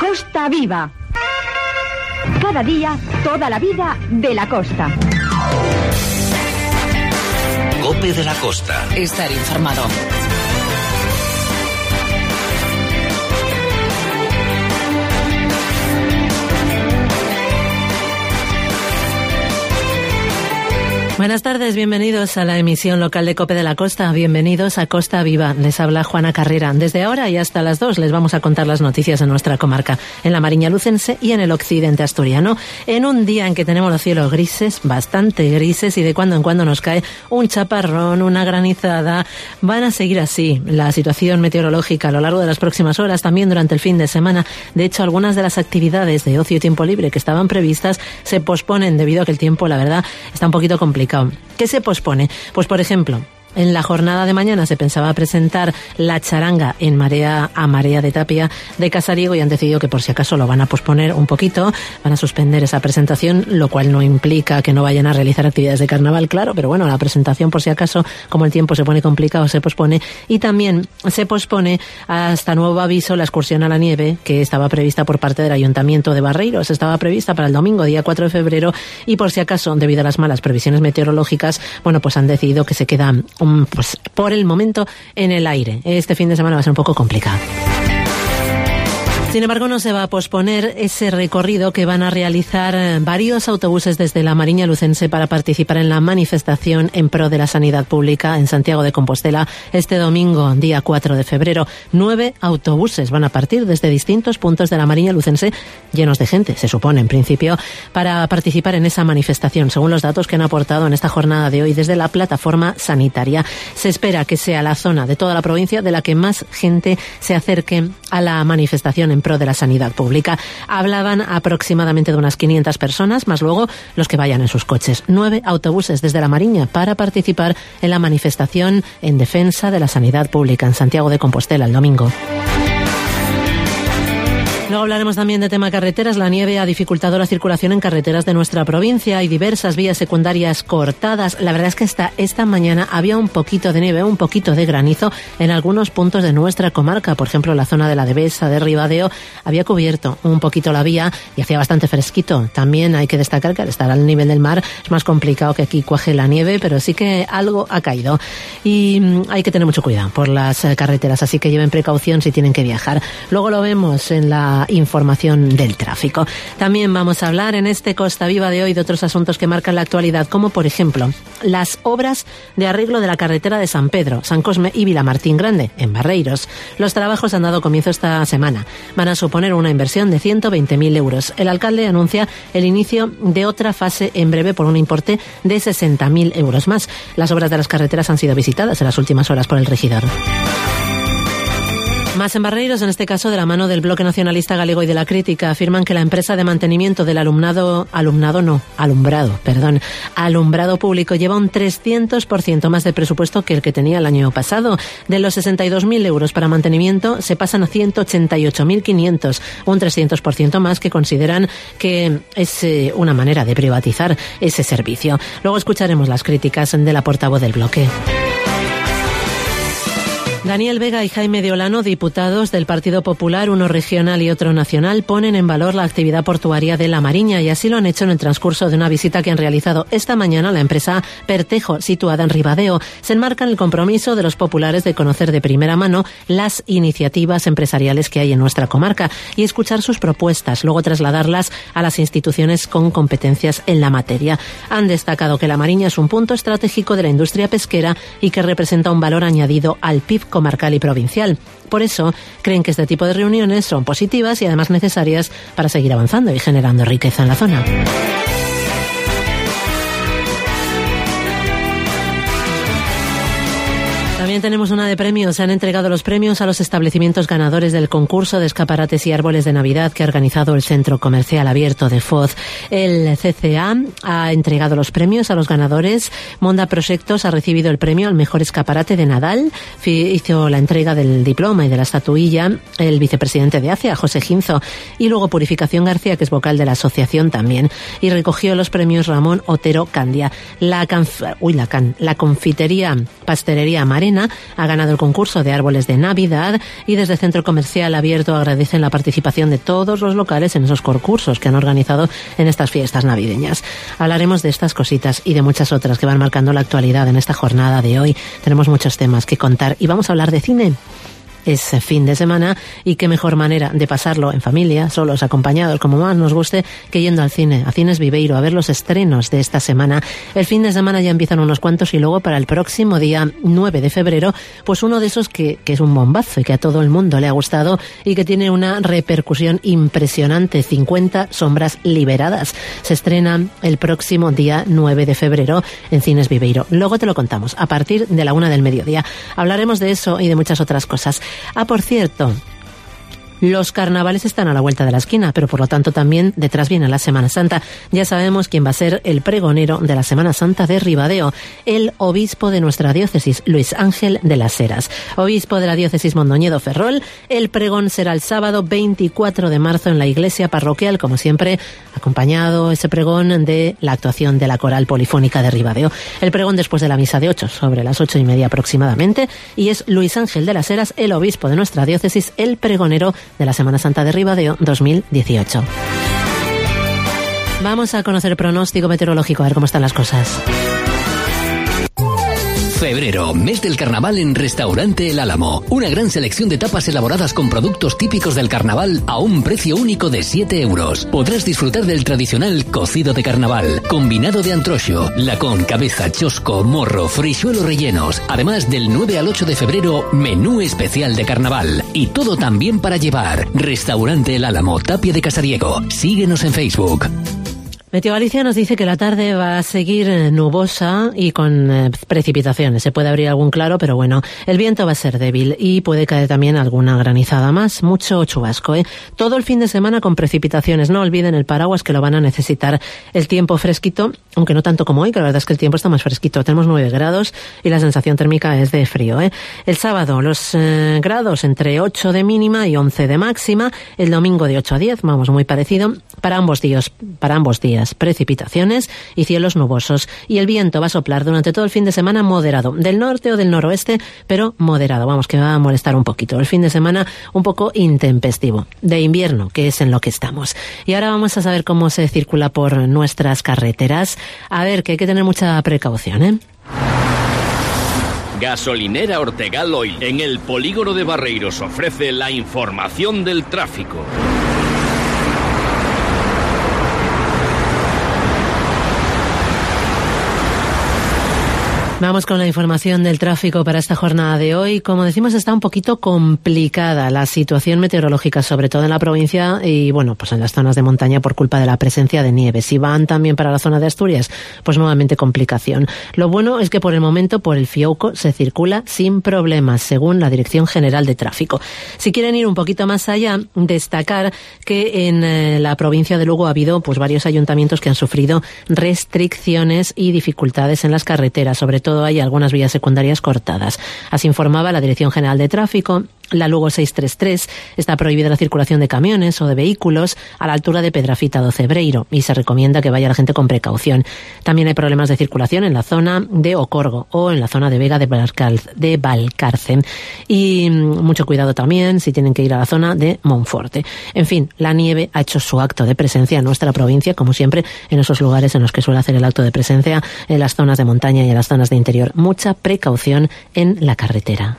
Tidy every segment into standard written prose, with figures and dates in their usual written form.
Costa Viva. Cada día, toda la vida de la costa. COPE de la Costa. Estar informado. Buenas tardes, bienvenidos a la emisión local de COPE de la Costa, bienvenidos a Costa Viva. Les habla Juana Carrera. Desde ahora y hasta las 2 les vamos a contar las noticias de nuestra comarca, en la Mariña Lucense y en el occidente asturiano, en un día en que tenemos los cielos grises, bastante grises, y de cuando en cuando nos cae un chaparrón, una granizada. Van a seguir así la situación meteorológica a lo largo de las próximas horas, también durante el fin de semana. De hecho, algunas de las actividades de ocio y tiempo libre que estaban previstas se posponen debido a que el tiempo, la verdad, está un poquito complicado. ¿Qué se pospone? Pues, por ejemplo, en la jornada de mañana se pensaba presentar la charanga en Marea a Marea de Tapia de Casariego y han decidido que por si acaso lo van a posponer un poquito, van a suspender esa presentación, lo cual no implica que no vayan a realizar actividades de carnaval, claro, pero bueno, la presentación por si acaso, como el tiempo se pone complicado, se pospone. Y también se pospone hasta nuevo aviso la excursión a la nieve que estaba prevista por parte del Ayuntamiento de Barreiros. Estaba prevista para el domingo, día 4 de febrero, y por si acaso, debido a las malas previsiones meteorológicas, bueno, pues han decidido que se queda pues por el momento en el aire. Este fin de semana va a ser un poco complicado. Sin embargo, no se va a posponer ese recorrido que van a realizar varios autobuses desde la Mariña Lucense para participar en la manifestación en pro de la sanidad pública en Santiago de Compostela este domingo, día 4 de febrero. 9 autobuses van a partir desde distintos puntos de la Mariña Lucense, llenos de gente, se supone en principio, para participar en esa manifestación, según los datos que han aportado en esta jornada de hoy desde la plataforma sanitaria. Se espera que sea la zona de toda la provincia de la que más gente se acerque a la manifestación en pro de la sanidad pública. Hablaban aproximadamente de unas 500 personas, más luego los que vayan en sus coches. 9 autobuses desde la Mariña para participar en la manifestación en defensa de la sanidad pública en Santiago de Compostela el domingo. Luego hablaremos también de tema carreteras. La nieve ha dificultado la circulación en carreteras de nuestra provincia. Hay diversas vías secundarias cortadas. La verdad es que esta mañana había un poquito de nieve, un poquito de granizo en algunos puntos de nuestra comarca. Por ejemplo, la zona de la Devesa, de Ribadeo, había cubierto un poquito la vía y hacía bastante fresquito. También hay que destacar que al estar al nivel del mar es más complicado que aquí cuaje la nieve, pero sí que algo ha caído. Y hay que tener mucho cuidado por las carreteras, así que lleven precaución si tienen que viajar. Luego lo vemos en la información del tráfico. También vamos a hablar en este Costa Viva de hoy de otros asuntos que marcan la actualidad, como por ejemplo las obras de arreglo de la carretera de San Pedro, San Cosme y Vilamartín Grande, en Barreiros. Los trabajos han dado comienzo esta semana. Van a suponer una inversión de 120.000 euros. El alcalde anuncia el inicio de otra fase en breve por un importe de 60.000 euros más. Las obras de las carreteras han sido visitadas en las últimas horas por el regidor. Más en Barreiros, en este caso de la mano del Bloque Nacionalista Galego y de la Crítica, afirman que la empresa de mantenimiento del alumbrado público lleva un 300% más de presupuesto que el que tenía el año pasado. De los 62.000 euros para mantenimiento se pasan a 188.500, un 300% más, que consideran que es una manera de privatizar ese servicio. Luego escucharemos las críticas de la portavoz del bloque. Daniel Vega y Jaime de Olano, diputados del Partido Popular, uno regional y otro nacional, ponen en valor la actividad portuaria de La Mariña, y así lo han hecho en el transcurso de una visita que han realizado esta mañana a la empresa Pertejo, situada en Ribadeo. Se enmarca en el compromiso de los populares de conocer de primera mano las iniciativas empresariales que hay en nuestra comarca y escuchar sus propuestas, luego trasladarlas a las instituciones con competencias en la materia. Han destacado que La Mariña es un punto estratégico de la industria pesquera y que representa un valor añadido al PIB comarcal y provincial. Por eso, creen que este tipo de reuniones son positivas y además necesarias para seguir avanzando y generando riqueza en la zona. También tenemos una de premios. Se han entregado los premios a los establecimientos ganadores del concurso de escaparates y árboles de Navidad que ha organizado el Centro Comercial Abierto de Foz. El CCA ha entregado los premios a los ganadores. Monda Proyectos ha recibido el premio al mejor escaparate de Nadal. Hizo la entrega del diploma y de la estatuilla el vicepresidente de ACEA, José Ginzo. Y luego Purificación García, que es vocal de la asociación también. Y recogió los premios Ramón Otero Candia. La confitería Pastelería Marena Sevilla ha ganado el concurso de árboles de Navidad y desde Centro Comercial Abierto agradecen la participación de todos los locales en esos concursos que han organizado en estas fiestas navideñas. Hablaremos de estas cositas y de muchas otras que van marcando la actualidad en esta jornada de hoy. Tenemos muchos temas que contar y vamos a hablar de cine. Es fin de semana y qué mejor manera de pasarlo en familia, solos, acompañados, como más nos guste, que yendo al cine, a Cines Viveiro, a ver los estrenos de esta semana. El fin de semana ya empiezan unos cuantos y luego para el próximo día 9 de febrero, pues uno de esos que es un bombazo y que a todo el mundo le ha gustado y que tiene una repercusión impresionante, 50 sombras liberadas. Se estrena el próximo día 9 de febrero en Cines Viveiro. Luego te lo contamos, a partir de la 1 del mediodía. Hablaremos de eso y de muchas otras cosas. Por cierto, los carnavales están a la vuelta de la esquina, pero por lo tanto también detrás viene la Semana Santa. Ya sabemos quién va a ser el pregonero de la Semana Santa de Ribadeo, el obispo de nuestra diócesis, Luis Ángel de las Heras. Obispo de la diócesis Mondoñedo-Ferrol, el pregón será el sábado 24 de marzo en la iglesia parroquial, como siempre, acompañado ese pregón de la actuación de la Coral Polifónica de Ribadeo. El pregón después de la misa de 8, sobre las 8:30 aproximadamente, y es Luis Ángel de las Heras, el obispo de nuestra diócesis, el pregonero de la Semana Santa de Ribadeo 2018. Vamos a conocer el pronóstico meteorológico, a ver cómo están las cosas. Febrero, mes del carnaval en Restaurante El Álamo. Una gran selección de tapas elaboradas con productos típicos del carnaval a un precio único de 7 euros. Podrás disfrutar del tradicional cocido de carnaval, combinado de antroxo, lacón, cabeza, chosco, morro, frisuelo rellenos. Además del 9 al 8 de febrero, menú especial de carnaval. Y todo también para llevar. Restaurante El Álamo, Tapia de Casariego. Síguenos en Facebook. Meteo Galicia nos dice que la tarde va a seguir nubosa y con precipitaciones. Se puede abrir algún claro, pero bueno, el viento va a ser débil y puede caer también alguna granizada más. Mucho chubasco, Todo el fin de semana con precipitaciones. No olviden el paraguas, que lo van a necesitar. El tiempo fresquito, aunque no tanto como hoy, que la verdad es que el tiempo está más fresquito. Tenemos 9 grados y la sensación térmica es de frío, El sábado los grados entre 8 de mínima y 11 de máxima. El domingo de 8 a 10, vamos, muy parecido. Para ambos días precipitaciones y cielos nubosos, y el viento va a soplar durante todo el fin de semana moderado, del norte o del noroeste, pero moderado, vamos, que va a molestar un poquito. El fin de semana un poco intempestivo, de invierno, que es en lo que estamos. Y ahora vamos a saber cómo se circula por nuestras carreteras. A ver, que hay que tener mucha precaución, Gasolinera Ortegal Oil, en el polígono de Barreiros, ofrece la información del tráfico. Vamos con la información del tráfico para esta jornada de hoy. Como decimos, está un poquito complicada la situación meteorológica, sobre todo en la provincia y, bueno, pues en las zonas de montaña por culpa de la presencia de nieve. Si van también para la zona de Asturias, pues nuevamente complicación. Lo bueno es que por el momento por el Fiouco se circula sin problemas, según la Dirección General de Tráfico. Si quieren ir un poquito más allá, destacar que en la provincia de Lugo ha habido pues varios ayuntamientos que han sufrido restricciones y dificultades en las carreteras, sobre todo hay algunas vías secundarias cortadas. Así informaba la Dirección General de Tráfico. La Lugo 633 está prohibida la circulación de camiones o de vehículos a la altura de Pedrafita do Cebreiro y se recomienda que vaya la gente con precaución. También hay problemas de circulación en la zona de Ocorgo o en la zona de Vega de Valcarce. Y mucho cuidado también si tienen que ir a la zona de Monforte. En fin, la nieve ha hecho su acto de presencia en nuestra provincia, como siempre, en esos lugares en los que suele hacer el acto de presencia, en las zonas de montaña y en las zonas de interior. Mucha precaución en la carretera.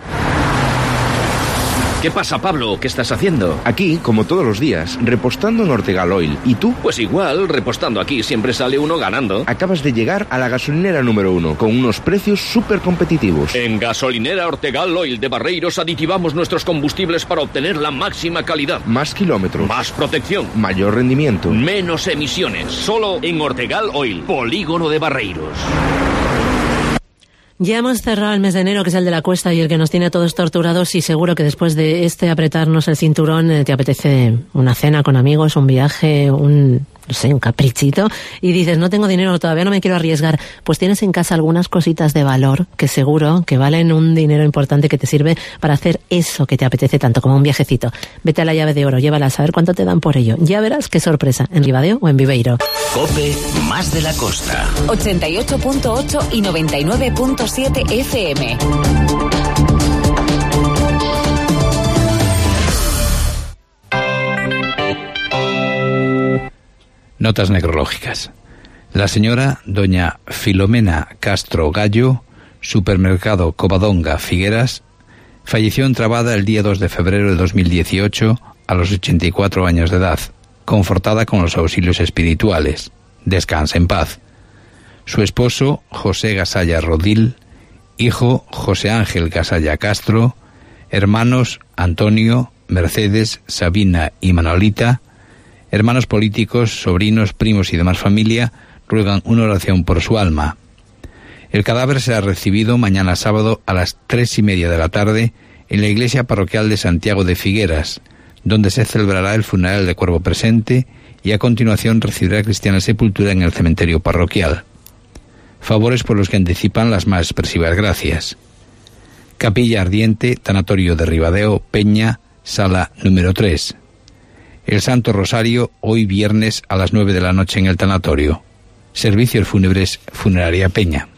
¿Qué pasa, Pablo? ¿Qué estás haciendo? Aquí, como todos los días, repostando en Ortegal Oil. ¿Y tú? Pues igual, repostando aquí siempre sale uno ganando. Acabas de llegar a la gasolinera número 1, con unos precios súper competitivos. En Gasolinera Ortegal Oil de Barreiros aditivamos nuestros combustibles para obtener la máxima calidad. Más kilómetros. Más protección. Mayor rendimiento. Menos emisiones. Solo en Ortegal Oil, polígono de Barreiros. Ya hemos cerrado el mes de enero, que es el de la cuesta y el que nos tiene a todos torturados, y seguro que después de apretarnos el cinturón te apetece una cena con amigos, un viaje, un caprichito, y dices, no tengo dinero, todavía no me quiero arriesgar. Pues tienes en casa algunas cositas de valor que seguro que valen un dinero importante que te sirve para hacer eso que te apetece tanto, como un viajecito. Vete a la Llave de Oro, llévala a saber cuánto te dan por ello. Ya verás qué sorpresa, en Ribadeo o en Viveiro. COPE más de la costa. 88.8 y 99.7 FM. Notas necrológicas. La señora doña Filomena Castro Gallo, Supermercado Covadonga, Figueras, falleció entravada el día 2 de febrero de 2018 a los 84 años de edad, confortada con los auxilios espirituales. Descansa en paz. Su esposo, José Gasalla Rodil, hijo, José Ángel Gasalla Castro, hermanos, Antonio, Mercedes, Sabina y Manolita, hermanos políticos, sobrinos, primos y demás familia, ruegan una oración por su alma. El cadáver será recibido mañana sábado a las 3:30 de la tarde en la iglesia parroquial de Santiago de Figueras, donde se celebrará el funeral de cuerpo presente y a continuación recibirá cristiana sepultura en el cementerio parroquial. Favores por los que anticipan las más expresivas gracias. Capilla Ardiente, Tanatorio de Ribadeo, Peña, Sala número 3. El Santo Rosario, hoy viernes a las 9 de la noche en el tanatorio. Servicios fúnebres, Funeraria Peña.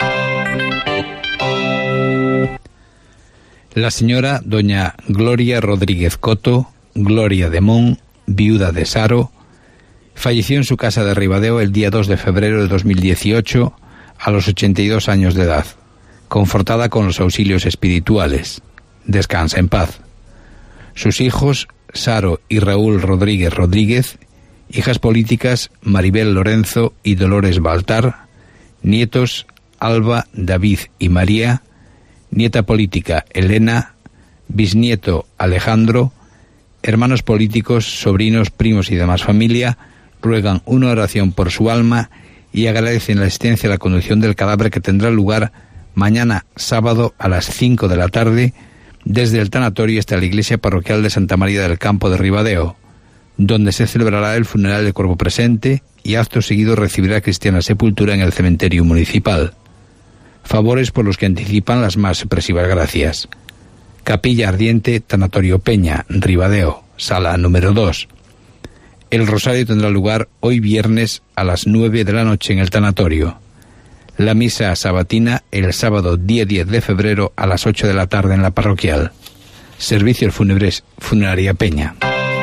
La señora doña Gloria Rodríguez Coto, Gloria de Mon, viuda de Saro, falleció en su casa de Ribadeo el día 2 de febrero de 2018 a los 82 años de edad, confortada con los auxilios espirituales. Descansa en paz. Sus hijos, Saro y Raúl Rodríguez Rodríguez, hijas políticas, Maribel Lorenzo y Dolores Baltar, nietos, Alba, David y María, nieta política, Elena, bisnieto, Alejandro, hermanos políticos, sobrinos, primos y demás familia, ruegan una oración por su alma y agradecen la asistencia a la conducción del cadáver que tendrá lugar mañana sábado a las 5 de la tarde desde el tanatorio hasta la iglesia parroquial de Santa María del Campo de Ribadeo, donde se celebrará el funeral de cuerpo presente y acto seguido recibirá cristiana sepultura en el cementerio municipal. Favores por los que anticipan las más expresivas gracias. Capilla Ardiente, Tanatorio Peña, Ribadeo, Sala número 2. El rosario tendrá lugar hoy viernes a las 9 de la noche en el tanatorio. La misa sabatina el sábado día 10 de febrero a las 8 de la tarde en la parroquial. Servicios fúnebres, Funeraria Peña.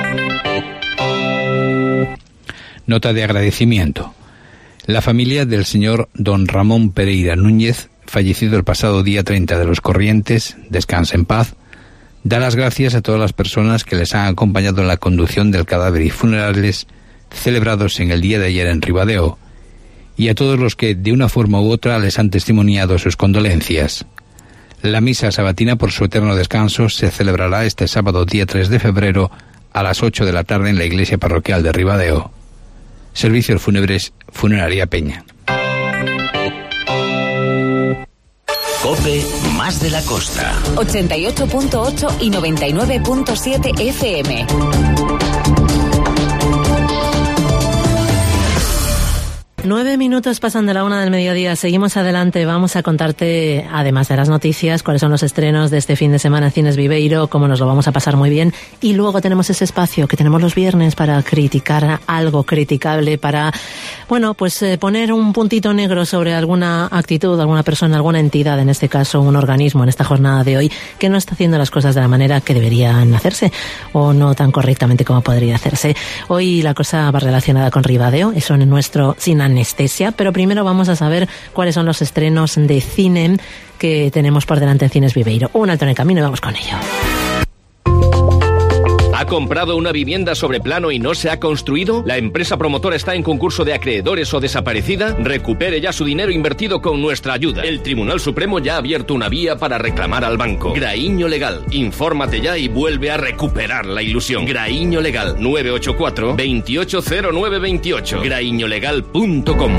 Nota de agradecimiento. La familia del señor don Ramón Pereira Núñez, fallecido el pasado día 30 de los Corrientes, descansa en paz, da las gracias a todas las personas que les han acompañado en la conducción del cadáver y funerales celebrados en el día de ayer en Ribadeo, y a todos los que de una forma u otra les han testimoniado sus condolencias. La misa sabatina por su eterno descanso se celebrará este sábado día 3 de febrero a las 8 de la tarde en la iglesia parroquial de Ribadeo. Servicios fúnebres, Funeraria Peña. COPE más de la costa. 88.8 y 99.7 FM. Nueve minutos pasan de la 1 del mediodía. Seguimos adelante. Vamos a contarte, además de las noticias, cuáles son los estrenos de este fin de semana en Cines Viveiro, cómo nos lo vamos a pasar muy bien. Y luego tenemos ese espacio que tenemos los viernes para criticar algo criticable, para, bueno, pues poner un puntito negro sobre alguna actitud, alguna persona, alguna entidad, en este caso un organismo, en esta jornada de hoy, que no está haciendo las cosas de la manera que deberían hacerse o no tan correctamente como podría hacerse. Hoy la cosa va relacionada con Ribadeo, eso en nuestro Sin Anestesia, pero primero vamos a saber cuáles son los estrenos de cine que tenemos por delante en Cines Viveiro. Un alto en el camino y vamos con ello. ¿Ha comprado una vivienda sobre plano y no se ha construido? ¿La empresa promotora está en concurso de acreedores o desaparecida? Recupere ya su dinero invertido con nuestra ayuda. El Tribunal Supremo ya ha abierto una vía para reclamar al banco. Graíño Legal. Infórmate ya y vuelve a recuperar la ilusión. Graíño Legal. 984 280928. graíñolegal.com.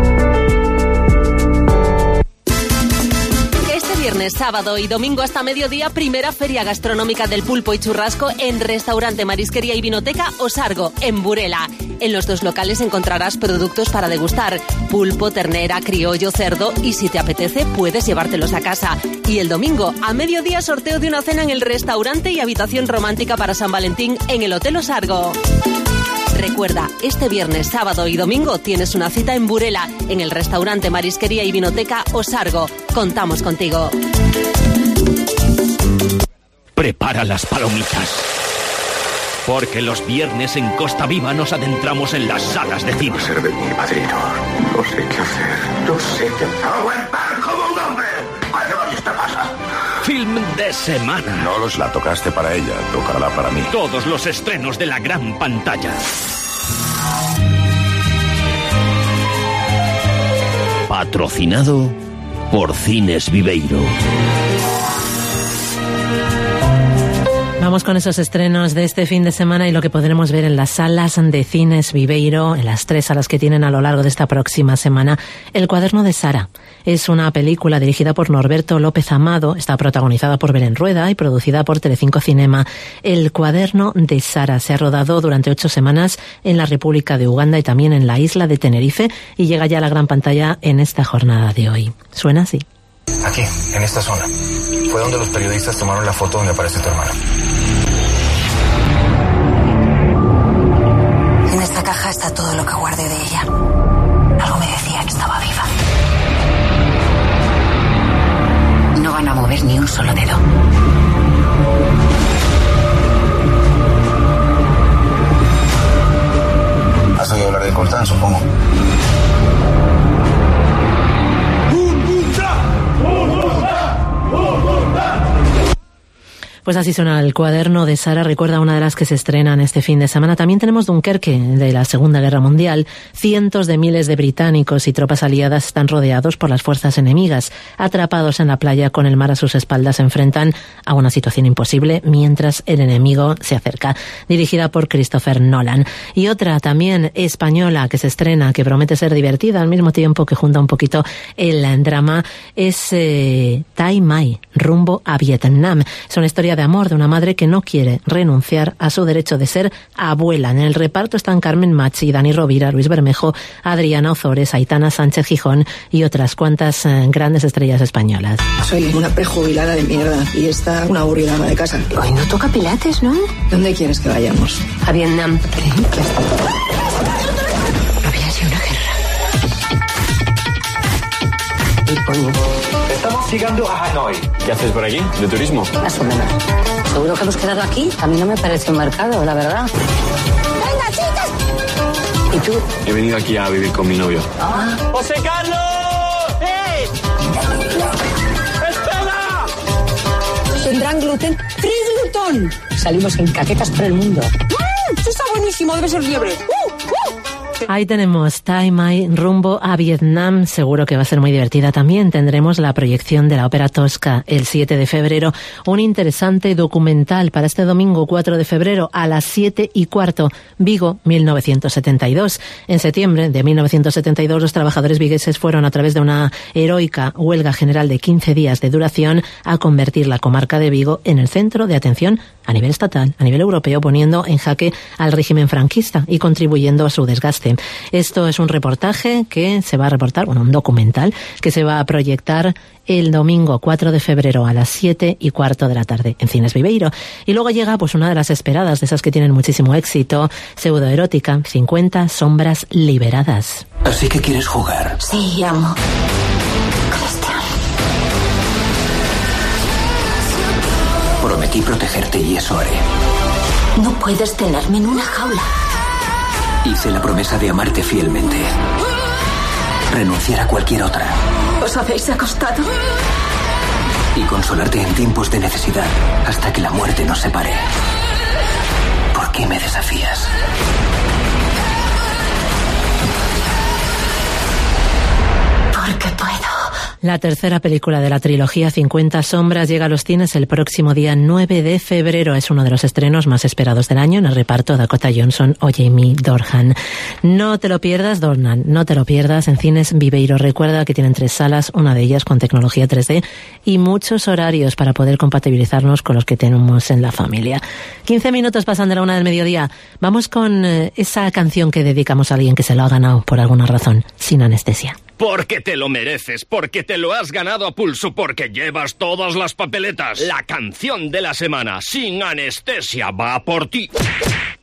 Viernes, sábado y domingo hasta mediodía, primera feria gastronómica del pulpo y churrasco en Restaurante, Marisquería y Vinoteca Osargo, en Burela. En los dos locales encontrarás productos para degustar: pulpo, ternera, criollo, cerdo, y si te apetece puedes llevártelos a casa. Y el domingo, a mediodía, sorteo de una cena en el restaurante y habitación romántica para San Valentín en el Hotel Osargo. Recuerda, este viernes, sábado y domingo tienes una cita en Burela, en el Restaurante, Marisquería y Vinoteca Osargo. Contamos contigo. Prepara las palomitas. Porque los viernes en Costa Viva nos adentramos en las salas de cine. Ser de mi padrino. No sé qué hacer. No sé qué hacer. ¡Aguantar como un hombre! ¿Qué demonios te pasa? Film de semana. No los la tocaste para ella, tócala para mí. Todos los estrenos de la gran pantalla. Patrocinado por Cines Viveiro. Vamos con esos estrenos de este fin de semana y lo que podremos ver en las salas de Cines Viveiro, en las 3 salas que tienen a lo largo de esta próxima semana. El cuaderno de Sara es una película dirigida por Norberto López Amado, está protagonizada por Belén Rueda y producida por Telecinco Cinema. El cuaderno de Sara se ha rodado durante 8 semanas en la República de Uganda y también en la isla de Tenerife y llega ya a la gran pantalla en esta jornada de hoy. Suena así. Aquí, en esta zona. Fue donde los periodistas tomaron la foto donde aparece tu hermana. En esta caja está todo lo que guardé de ella. Algo me decía que estaba viva. No van a mover ni un solo dedo. Has oído hablar de Coltán, supongo. Pues así suena el cuaderno de Sara, recuerda una de las que se estrenan este fin de semana. También tenemos Dunkerque, de la Segunda Guerra Mundial. Cientos de miles de británicos y tropas aliadas están rodeados por las fuerzas enemigas. Atrapados en la playa con el mar a sus espaldas, se enfrentan a una situación imposible mientras el enemigo se acerca. Dirigida por Christopher Nolan. Y otra también española que se estrena, que promete ser divertida al mismo tiempo que junta un poquito el drama, es Tai Mai, rumbo a Vietnam. Es una historia de amor de una madre que no quiere renunciar a su derecho de ser abuela. En el reparto están Carmen Machi, Dani Rovira, Luis Bermejo, Adriana Ozores, Aitana Sánchez Gijón y otras cuantas grandes estrellas españolas. Soy una prejubilada de mierda y está una aburrida ama de casa. Hoy no toca pilates, ¿no? ¿Dónde quieres que vayamos? A Vietnam. Había sido una guerra. Estamos llegando a Hanoi. ¿Qué haces por aquí? ¿De turismo? Más o menos. ¿Seguro que hemos quedado aquí? A mí no me parece un mercado, la verdad. ¡Venga, chicas! ¿Y tú? He venido aquí a vivir con mi novio. Ah. ¡José Carlos! ¡Hey! ¡Espera! ¿Tendrán gluten? ¡Free gluten! Salimos en caquetas por el mundo. ¡Esto está buenísimo! Debe ser liebre. Ahí tenemos Tai Mai, rumbo a Vietnam. Seguro que va a ser muy divertida. También tendremos la proyección de la ópera Tosca el 7 de febrero. Un interesante documental para este domingo 4 de febrero a las 7:15. Vigo, 1972. En septiembre de 1972 los trabajadores vigueses fueron, a través de una heroica huelga general de 15 días de duración, a convertir la comarca de Vigo en el centro de atención a nivel estatal, a nivel europeo, poniendo en jaque al régimen franquista y contribuyendo a su desgaste. Esto es un reportaje que se va a reportar, un documental que se va a proyectar el domingo 4 de febrero a las 7:15 de la tarde en Cines Viveiro. Y luego llega pues una de las esperadas, de esas que tienen muchísimo éxito, pseudoerótica, 50 sombras liberadas. ¿Así que quieres jugar? Sí, amo. Cristian. Prometí protegerte y eso haré. No puedes tenerme en una jaula. Hice la promesa de amarte fielmente. Renunciar a cualquier otra. ¿Os habéis acostado? Y consolarte en tiempos de necesidad hasta que la muerte nos separe. ¿Por qué me desafías? Porque puedo. La tercera película de la trilogía 50 sombras llega a los cines el próximo día 9 de febrero. Es uno de los estrenos más esperados del año. En el reparto, Dakota Johnson o Jamie Dornan. No te lo pierdas, Dornan. No te lo pierdas en Cines Viveiro. Recuerda que tienen 3 salas, una de ellas con tecnología 3D y muchos horarios para poder compatibilizarnos con los que tenemos en la familia. 15 minutos pasan de la 1 del mediodía. Vamos con esa canción que dedicamos a alguien que se lo ha ganado por alguna razón, Sin Anestesia. Porque te lo mereces, porque te lo has ganado a pulso, porque llevas todas las papeletas. La canción de la semana, Sin Anestesia, va por ti.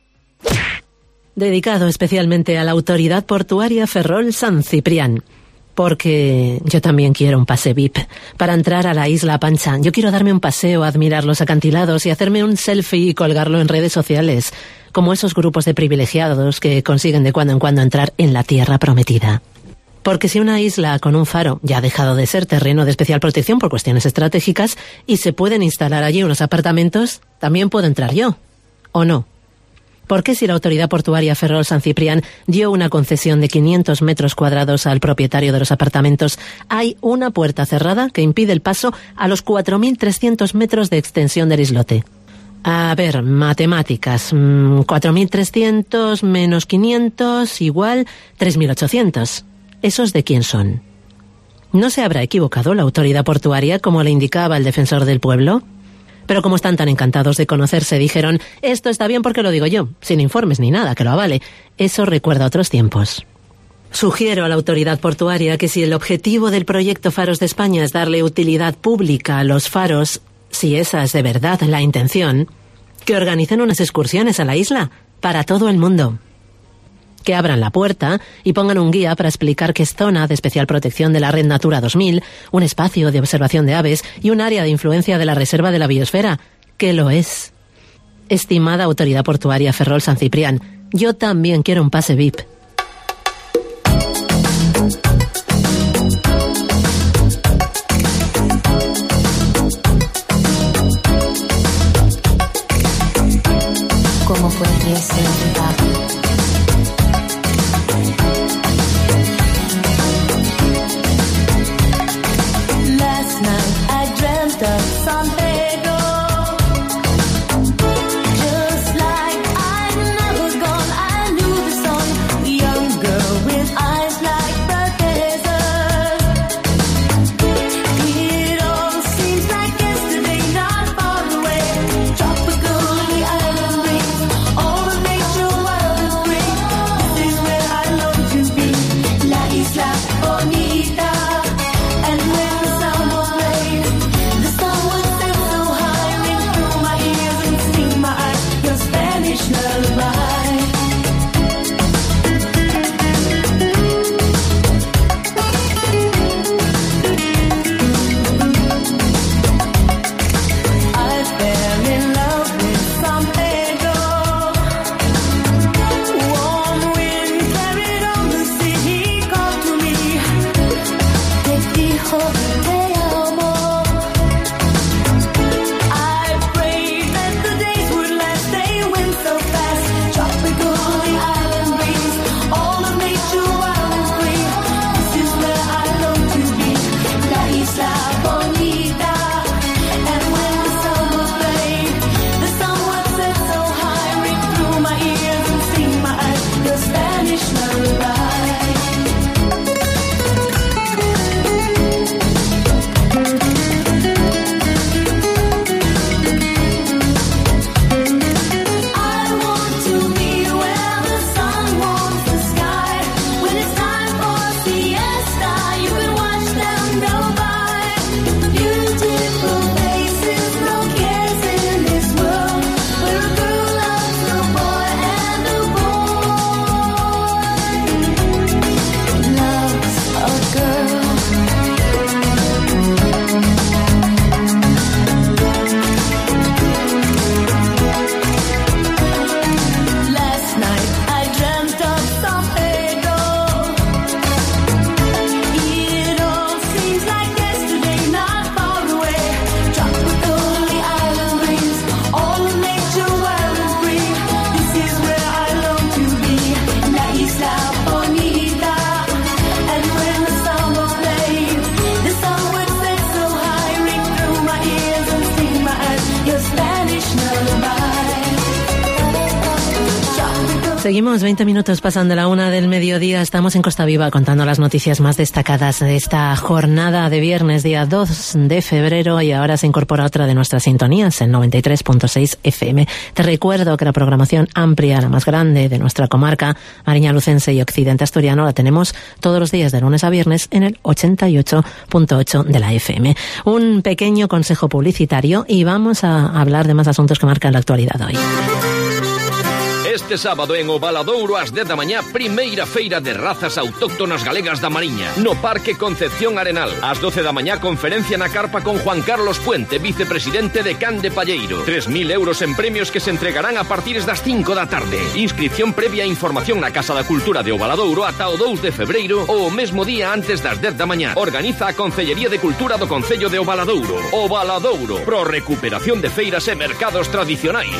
Dedicado especialmente a la autoridad portuaria Ferrol San Ciprián. Porque yo también quiero un pase VIP para entrar a la Isla Pancha. Yo quiero darme un paseo, admirar los acantilados y hacerme un selfie y colgarlo en redes sociales, como esos grupos de privilegiados que consiguen de cuando en cuando entrar en la tierra prometida. Porque si una isla con un faro ya ha dejado de ser terreno de especial protección por cuestiones estratégicas y se pueden instalar allí unos apartamentos, también puedo entrar yo, ¿o no? ¿Por qué si la autoridad portuaria Ferrol San Ciprián dio una concesión de 500 metros cuadrados al propietario de los apartamentos, hay una puerta cerrada que impide el paso a los 4.300 metros de extensión del islote? A ver, matemáticas. 4.300 menos 500 igual 3.800. ¿Esos de quién son? ¿No se habrá equivocado la autoridad portuaria como le indicaba el defensor del pueblo? Pero como están tan encantados de conocerse, dijeron, esto está bien porque lo digo yo, sin informes ni nada que lo avale. Eso recuerda otros tiempos. Sugiero a la autoridad portuaria que si el objetivo del proyecto Faros de España es darle utilidad pública a los faros, si esa es de verdad la intención, que organicen unas excursiones a la isla para todo el mundo. Que abran la puerta y pongan un guía para explicar que es zona de especial protección de la Red Natura 2000, un espacio de observación de aves y un área de influencia de la Reserva de la Biosfera, que lo es. Estimada autoridad portuaria Ferrol San Ciprián, yo también quiero un pase VIP. ¿Cómo podría ser verdad? Seguimos 20 minutos pasando la 1 del mediodía. Estamos en Costa Viva contando las noticias más destacadas de esta jornada de viernes, día 2 de febrero, y ahora se incorpora otra de nuestras sintonías, el 93.6 FM. Te recuerdo que la programación amplia, la más grande de nuestra comarca, Mariña Lucense y Occidente Asturiano, la tenemos todos los días de lunes a viernes en el 88.8 de la FM. Un pequeño consejo publicitario y vamos a hablar de más asuntos que marcan la actualidad hoy. Este sábado en Ovaladouro ás 10 da mañá, primeira feira de razas autóctonas galegas da Mariña, no Parque Concepción Arenal. Ás 12 da mañá, conferencia na carpa con Juan Carlos Puente, vicepresidente de Can de Palleiro. 3.000 euros en premios que se entregarán a partir das 5 da tarde. Inscripción previa e información na Casa da Cultura de Ovaladouro ata o 2 de febreiro ou o mesmo día antes das 10 da mañá. Organiza a Concellería de Cultura do Concello de Ovaladouro. Ovaladouro, pro recuperación de feiras e mercados tradicionais.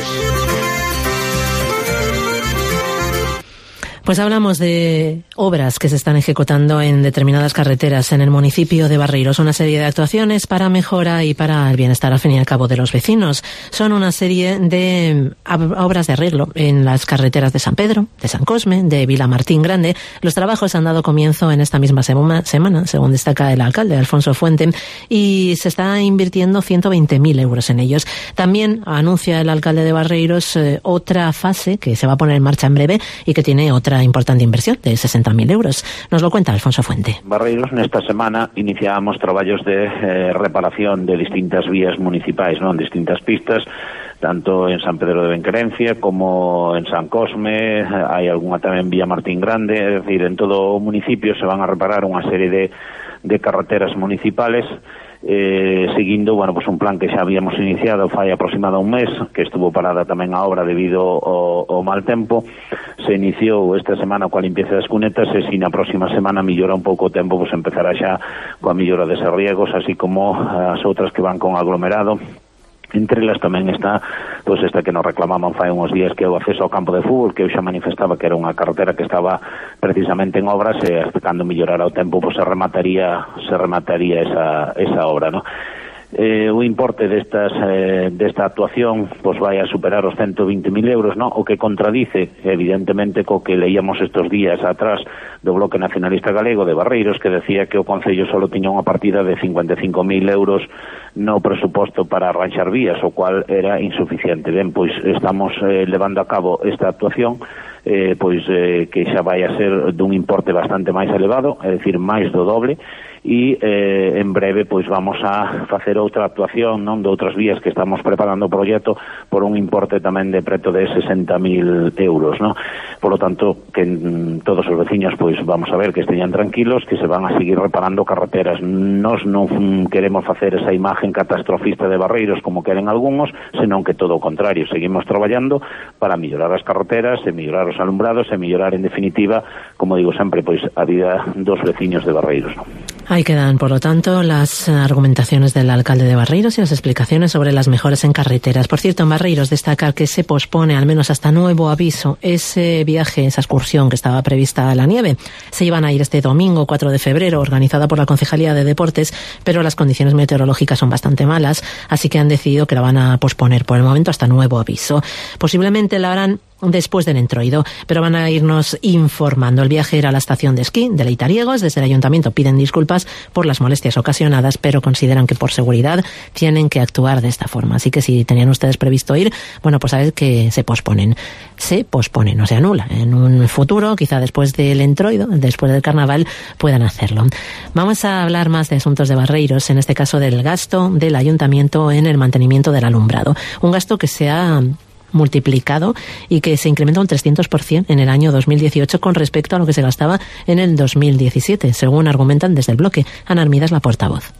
Pues hablamos de obras que se están ejecutando en determinadas carreteras en el municipio de Barreiros. Una serie de actuaciones para mejora y para el bienestar, al fin y al cabo, de los vecinos. Son una serie de obras de arreglo en las carreteras de San Pedro, de San Cosme, de Vilamartín Grande. Los trabajos han dado comienzo en esta misma semana, según destaca el alcalde, Alfonso Fuente, y se está invirtiendo 120.000 euros en ellos. También anuncia el alcalde de Barreiros otra fase que se va a poner en marcha en breve y que tiene otra importante inversión de 60.000 euros. Nos lo cuenta Alfonso Fuente. Barreiros, nesta semana iniciamos traballos de reparación de distintas vías municipais, non? Distintas pistas, tanto en San Pedro de Benquerencia como en San Cosme, hai algunha tamén en Vilamartín Grande, é dicir, en todo o municipio se van a reparar unha serie de carreteras municipales, seguindo, bueno, pues un plan que xa habíamos iniciado fai aproximado un mes, que estuvo parada tamén a obra debido ao mal tempo. Se iniciou esta semana coa limpieza das cunetas e se na próxima semana millora un pouco o tempo, pues empezará xa coa millora de riegos, así como as outras que van con aglomerado. Entre elas tamén está, pois esta que nos reclamaban fai uns días, que é o acceso ao campo de fútbol, que eu xa manifestaba que era unha carretera que estaba precisamente en obras e hasta cando mellorara o tempo, pois se remataría esa obra, ¿no? O importe desta actuación pois vai a superar os 120.000 euros, ¿no? O que contradice evidentemente co que leíamos estos días atrás do Bloque Nacionalista Galego de Barreiros, que decía que o Concello só tiña unha partida de 55.000 euros no presuposto para arranxar vías, o cual era insuficiente. Ben, pois estamos levando a cabo esta actuación que xa vai a ser dun importe bastante máis elevado, é dicir, máis do doble, e en breve pois vamos a facer outra actuación, non, de outras vías que estamos preparando o proxecto por un importe tamén de preto de 60.000 euros, non? Por lo tanto, que todos os veciños pois vamos a ver que esteñan tranquilos, que se van a seguir reparando carreteras. Nos non queremos facer esa imagen catastrofista de Barreiros como queren algúns, senón que todo o contrario, seguimos traballando para mellorar as carreteras e mellorar os alumbrados e mellorar, en definitiva, como digo sempre, pois a vida dos veciños de Barreiros, non? Ahí quedan, por lo tanto, las argumentaciones del alcalde de Barreiros y las explicaciones sobre las mejoras en carreteras. Por cierto, en Barreiros destacar que se pospone, al menos hasta nuevo aviso, ese viaje, esa excursión que estaba prevista a la nieve. Se iban a ir este domingo 4 de febrero, organizada por la Concejalía de Deportes, pero las condiciones meteorológicas son bastante malas, así que han decidido que la van a posponer por el momento hasta nuevo aviso. Posiblemente la harán después del entroido, pero van a irnos informando. El viaje era a la estación de esquí de Leitariegos. Desde el ayuntamiento piden disculpas por las molestias ocasionadas, pero consideran que por seguridad tienen que actuar de esta forma. Así que si tenían ustedes previsto ir, bueno, pues sabes que se posponen, no se anula. En un futuro, quizá después del entroido, después del carnaval, puedan hacerlo. Vamos a hablar más de asuntos de Barreiros, en este caso del gasto del ayuntamiento en el mantenimiento del alumbrado. Un gasto que se ha multiplicado y que se incrementa un 300% en el año 2018 con respecto a lo que se gastaba en el 2017, según argumentan desde el bloque. Ana Armidas, la portavoz.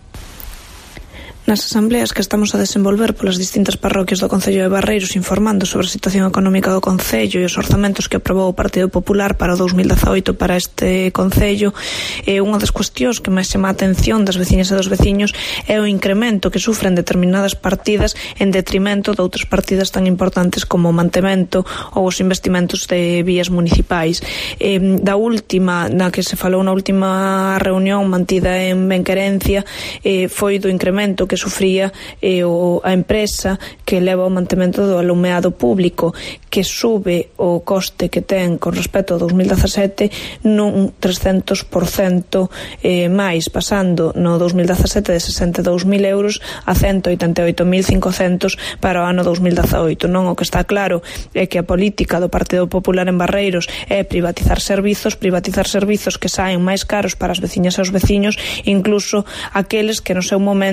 Nas asambleas que estamos a desenvolver polas distintas parroquias do Concello de Barreiros informando sobre a situación económica do Concello e os orzamentos que aprobou o Partido Popular para o 2018 para este Concello, unha das cuestións que máis chama a atención das veciñas e dos veciños é o incremento que sufren determinadas partidas en detrimento de outras partidas tan importantes como o mantemento ou os investimentos de vías municipais. Da última, na que se falou na última reunión mantida en Benquerencia, foi do incremento que sufría a empresa que leva o mantemento do alumeado público, que sube o coste que ten con respecto ao 2017 nun 300% máis, pasando no 2017 de 62.000 euros a 188.500 para o ano 2018. Non, o que está claro é que a política do Partido Popular en Barreiros é privatizar servizos que saen máis caros para as veciñas e os veciños, incluso aqueles que no seu momento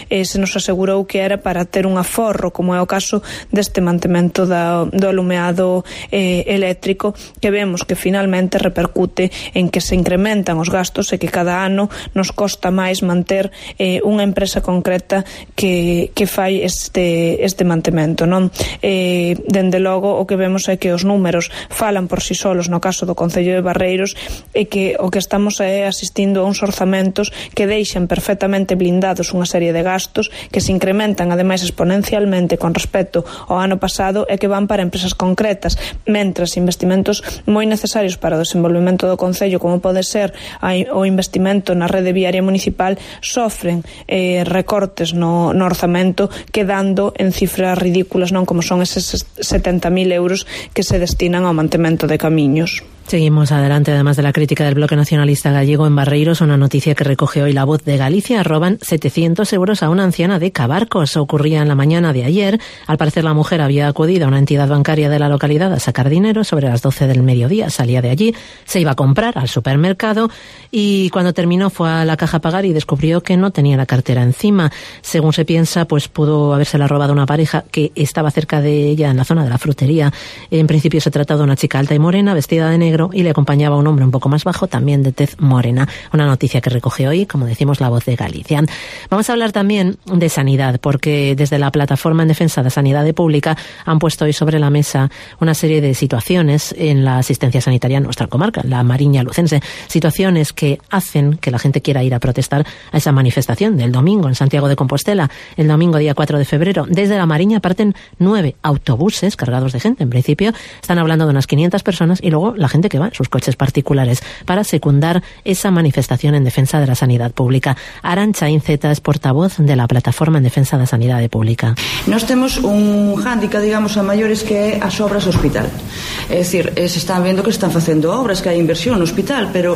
se nos asegurou que era para ter un aforro, como é o caso deste mantemento do alumeado eléctrico, que vemos que finalmente repercute en que se incrementan os gastos e que cada ano nos costa máis manter unha empresa concreta que fai este mantemento, non? Dende logo o que vemos é que os números falan por si solos no caso do Concello de Barreiros, e que o que estamos asistindo a uns orzamentos que deixan perfectamente blindados unha serie de gastos que se incrementan ademais exponencialmente con respecto ao ano pasado e que van para empresas concretas, mentras investimentos moi necesarios para o desenvolvemento do Concello, como pode ser o investimento na rede viaria municipal, sofren recortes no orzamento, quedando en cifras ridículas, non como son eses 70.000 euros que se destinan ao mantemento de camiños. Seguimos adelante. Además de la crítica del Bloque Nacionalista Gallego en Barreiros, una noticia que recoge hoy La Voz de Galicia: roban 700 euros a una anciana de Cabarcos. Ocurría en la mañana de ayer. Al parecer la mujer había acudido a una entidad bancaria de la localidad a sacar dinero sobre las 12 del mediodía. Salía de allí, se iba a comprar al supermercado y cuando terminó fue a la caja a pagar y descubrió que no tenía la cartera encima. Según se piensa, pues pudo habérsela robado una pareja que estaba cerca de ella en la zona de la frutería. En principio se trata de una chica alta y morena, vestida de negro, y le acompañaba un hombre un poco más bajo, también de tez morena. Una noticia que recoge hoy, como decimos, La Voz de Galicia. Vamos a hablar también de sanidad, porque desde la Plataforma en Defensa de Sanidad Pública han puesto hoy sobre la mesa una serie de situaciones en la asistencia sanitaria en nuestra comarca, la Mariña Lucense. Situaciones que hacen que la gente quiera ir a protestar a esa manifestación del domingo en Santiago de Compostela. El domingo, día 4 de febrero, desde la Mariña parten 9 autobuses cargados de gente. En principio están hablando de unas 500 personas y luego la gente que va en sus coches particulares para secundar esa manifestación en defensa de la sanidad pública. Arantxa Inceta es portavoz de la Plataforma en Defensa da Sanidade Pública. Nós temos un hándicap, digamos, a maiores, que é as obras do hospital. É dicir, se están vendo que están facendo obras, que hai inversión no hospital, pero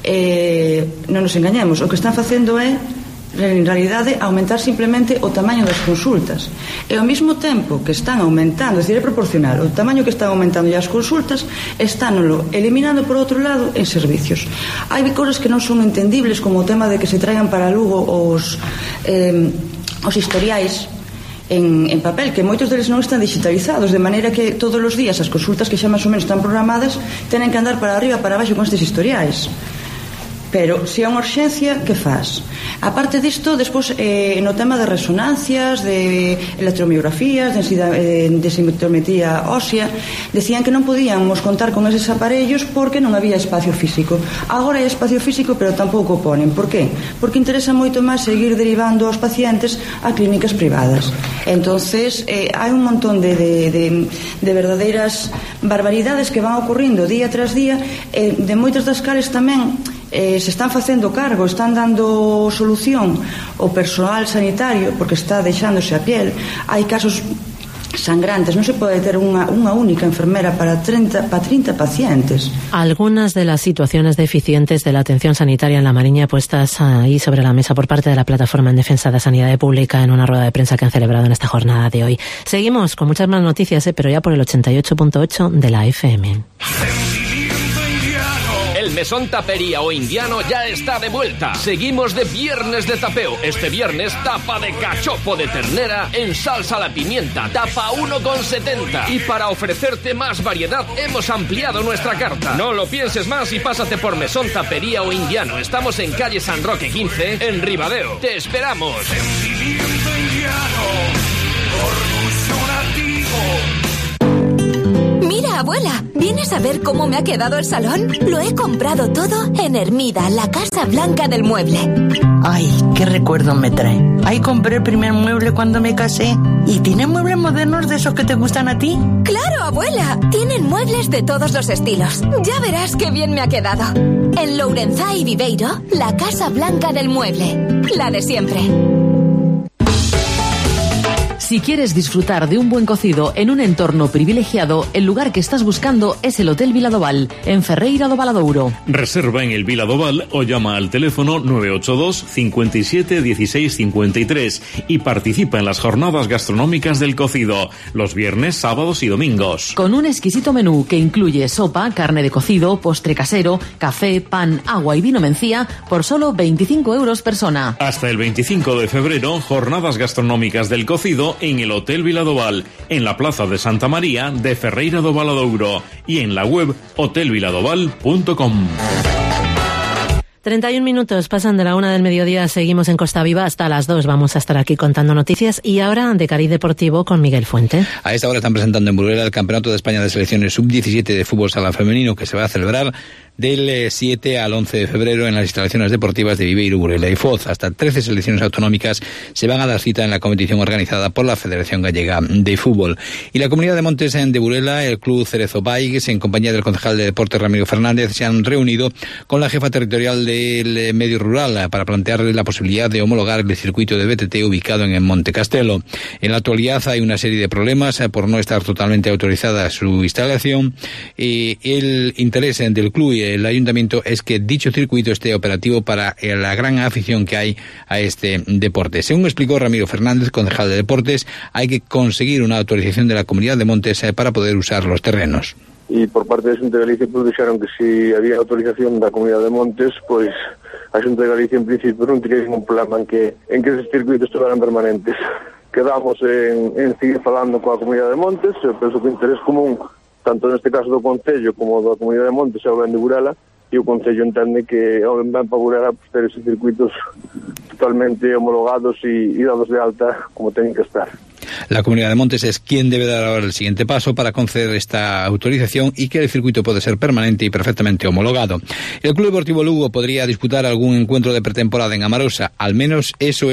non nos engañemos, o que están facendo é en realidade aumentar simplemente o tamaño das consultas, e ao mesmo tempo que están aumentando, é dicir, é proporcional o tamaño que están aumentando e as consultas estánolo eliminando por outro lado en servicios. Hai cousas que non son entendibles, como o tema de que se traigan para Lugo os historiais en papel, que moitos deles non están digitalizados, de maneira que todos os días as consultas que xa máis ou menos están programadas tenen que andar para arriba para baixo con estes historiais. Pero se é unha urxencia, que faz? Aparte disto, despois no tema de resonancias, de electromiografías, de densitometría ósea, decían que non podíamos contar con eses aparellos porque non había espacio físico. Agora hai espacio físico, pero tampouco ponen. Por qué? Porque interesa moito máis seguir derivando aos pacientes a clínicas privadas. Entonces hai un montón de verdadeiras barbaridades que van ocurrindo día tras día, de moitas das cales tamén se están facendo cargo, están dando solución ao persoal sanitario porque está deixándose a piel. Hai casos sangrantes, non se pode ter unha única enfermera para 30 pacientes. Algunas de las situaciones deficientes de la atención sanitaria en la Mariña puestas ahí sobre la mesa por parte de la Plataforma en Defensa de Sanidad Pública en una rueda de prensa que han celebrado en esta jornada de hoy. Seguimos con muchas más noticias, pero ya por el 88.8 de la FM. El mesón Tapería o Indiano ya está de vuelta. Seguimos de viernes de tapeo. Este viernes, tapa de cachopo de ternera en salsa a la pimienta, tapa 1,70. Y para ofrecerte más variedad, hemos ampliado nuestra carta. No lo pienses más y pásate por Mesón Tapería o Indiano. Estamos en calle San Roque 15, en Ribadeo. ¡Te esperamos! Sentimiento indiano, orgullo nativo. Mira, abuela, ¿vienes a ver cómo me ha quedado el salón? Lo he comprado todo en Hermida, la Casa Blanca del Mueble. Ay, qué recuerdo me trae. Ahí compré el primer mueble cuando me casé. ¿Y tienen muebles modernos de esos que te gustan a ti? ¡Claro, abuela! Tienen muebles de todos los estilos. Ya verás qué bien me ha quedado. En Lourenzá y Viveiro, la Casa Blanca del Mueble. La de siempre. Si quieres disfrutar de un buen cocido en un entorno privilegiado, el lugar que estás buscando es el Hotel Viladoval, en Ferreira do Valadouro. Reserva en el Viladoval o llama al teléfono 982 57 16 53 y participa en las jornadas gastronómicas del cocido, los viernes, sábados y domingos. Con un exquisito menú que incluye sopa, carne de cocido, postre casero, café, pan, agua y vino mencía por solo 25 euros persona. Hasta el 25 de febrero, jornadas gastronómicas del cocido en el Hotel Viladoval, en la Plaza de Santa María de Ferreira do Valadouro y en la web hotelviladoval.com. 31 minutos pasan de la 1 del mediodía, seguimos en Costa Viva hasta las 2, vamos a estar aquí contando noticias y ahora de Cariz Deportivo con Miguel Fuente. A esta hora están presentando en Burela el Campeonato de España de Selecciones Sub-17 de Fútbol Sala Femenino que se va a celebrar del 7 al 11 de febrero en las instalaciones deportivas de Viveiro, Burela y Foz. Hasta 13 selecciones autonómicas se van a dar cita en la competición organizada por la Federación Gallega de Fútbol. Y la Comunidad de Montes de Burela, el Club Cerezo Bikes, en compañía del concejal de Deportes Ramiro Fernández, se han reunido con la jefa territorial del medio rural para plantearle la posibilidad de homologar el circuito de BTT ubicado en el Monte Castelo. En la actualidad hay una serie de problemas por no estar totalmente autorizada su instalación y el interés del club y el ayuntamiento es que dicho circuito esté operativo para la gran afición que hay a este deporte. Según explicó Ramiro Fernández, concejal de Deportes, hay que conseguir una autorización de la Comunidad de Montes para poder usar los terrenos. E por parte da Xunta de Galicia pues dixeron que se había autorización da Comunidade de Montes, pois a Xunta de Galicia en principio non tiña ningún problema en que esos circuitos estuveran permanentes. Quedamos en seguir falando coa Comunidade de Montes, eu penso que o interés común, tanto neste caso do Concello como da Comunidade de Montes, é o ben de Burela, e o Concello entende que o ben para Burela pues, ter esos circuitos totalmente homologados e dados de alta como teñen que estar. La Comunidad de Montes es quien debe dar ahora el siguiente paso para conceder esta autorización y que el circuito puede ser permanente y perfectamente homologado. El Club Deportivo Lugo podría disputar algún encuentro de pretemporada en Amarosa, al menos eso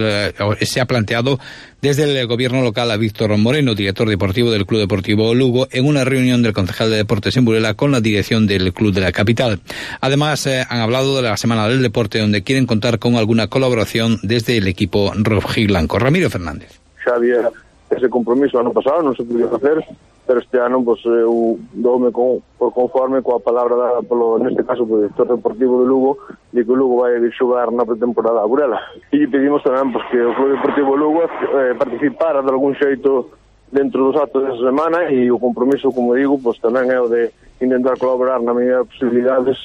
se ha planteado desde el gobierno local a Víctor Moreno, director deportivo del Club Deportivo Lugo, en una reunión del concejal de Deportes en Burela con la dirección del club de la capital. Además, han hablado de la Semana del Deporte, donde quieren contar con alguna colaboración desde el equipo rojiblanco. Ramiro Fernández. Xa había ese compromiso ano pasado, non se podía facer, pero este ano pues, eu doume por conforme coa palabra dada polo, neste caso, polo director deportivo de Lugo, de que o Lugo vai a xogar na pretemporada a Burela. E pedimos tamén pues, que o Club Deportivo Lugo participara de algún xeito dentro dos actos desa semana e o compromiso, como digo, pues, tamén é o de intentar colaborar na medida de posibilidades.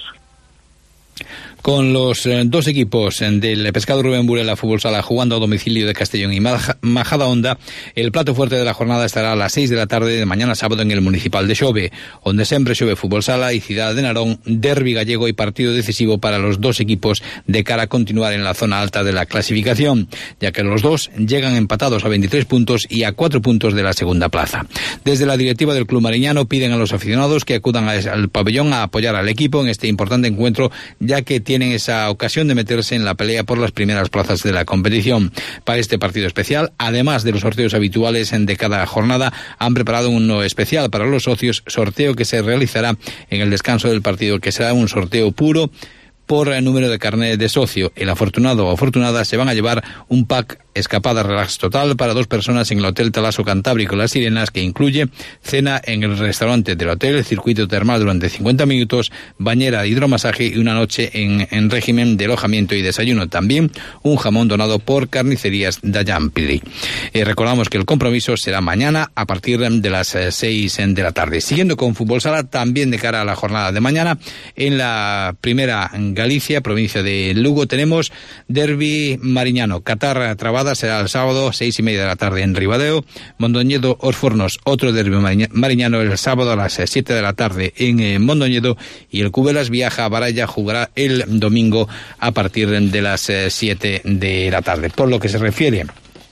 Con los dos equipos del Pescado Rubén Burela Fútbol Sala jugando a domicilio de Castellón y Majadahonda, el plato fuerte de la jornada estará a las 6 de la tarde de mañana sábado en el Municipal de Xove, onde sempre Xove Fútbol Sala y Cidade de Narón, derbi gallego y partido decisivo para los dos equipos de cara a continuar en la zona alta de la clasificación, ya que los dos llegan empatados a 23 puntos y a 4 puntos de la segunda plaza. Desde la directiva del Club Mariñano piden a los aficionados que acudan al pabellón a apoyar al equipo en este importante encuentro, ya que tienen esa ocasión de meterse en la pelea por las primeras plazas de la competición. Para este partido especial, además de los sorteos habituales de cada jornada, han preparado uno especial para los socios, sorteo que se realizará en el descanso del partido, que será un sorteo puro por el número de carnet de socio. El afortunado o afortunada se van a llevar un pack escapada relax total para 2 personas en el Hotel Talaso Cantábrico Las Sirenas, que incluye cena en el restaurante del hotel, circuito termal durante 50 minutos, bañera de hidromasaje y una noche en régimen de alojamiento y desayuno. También un jamón donado por Carnicerías Dayampili. Recordamos que el compromiso será mañana a partir de las 6 de la tarde. Siguiendo con Fútbol Sala, también de cara a la jornada de mañana, en la primera Galicia, provincia de Lugo, tenemos derbi mariñano. Catar Trabada será el sábado 6:30 de la tarde en Ribadeo. Mondoñedo Os Fornos, otro derbi mariñano, el sábado a las 7 de la tarde en Mondoñedo, y el Cubelas viaja a Baralla, jugará el domingo a partir de las 7 de la tarde. Por lo que se refiere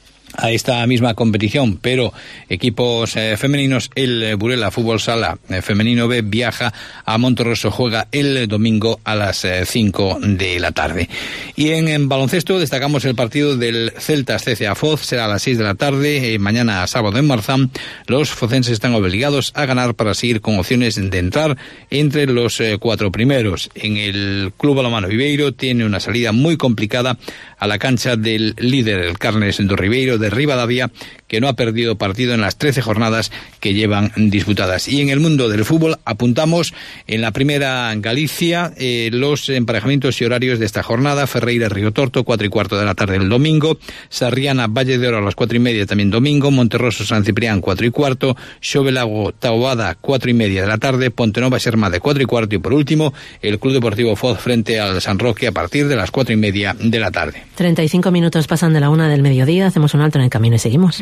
a esta misma competición, pero equipos femeninos, el Burela Fútbol Sala femenino B viaja a Monterroso, juega el domingo a las 5 de la tarde. Y en baloncesto destacamos el partido del Celtas CCA Foz, será a las 6 de la tarde, mañana sábado en Marzán. Los focenses están obligados a ganar para seguir con opciones de entrar entre los 4 primeros. En el Club Balonmano Viveiro tiene una salida muy complicada a la cancha del líder, el Carnes do Ribeiro de Ribadavia, que no ha perdido partido en las 13 jornadas que llevan disputadas. Y en el mundo del fútbol apuntamos en la primera Galicia los emparejamientos y horarios de esta jornada: Ferreira Río Torto, 4:15 de la tarde el domingo; Sarriana Valle de Oro a las 4:30 también domingo; Monterroso San Ciprián 4:15; Xovelago Taboada 4:30 de la tarde; Pontenova Xermade 4:15 y por último el Club Deportivo Foz frente al San Roque a partir de las 4:30 de la tarde. 35 minutos pasan de la 1 del mediodía, hacemos un alto en el camino y seguimos.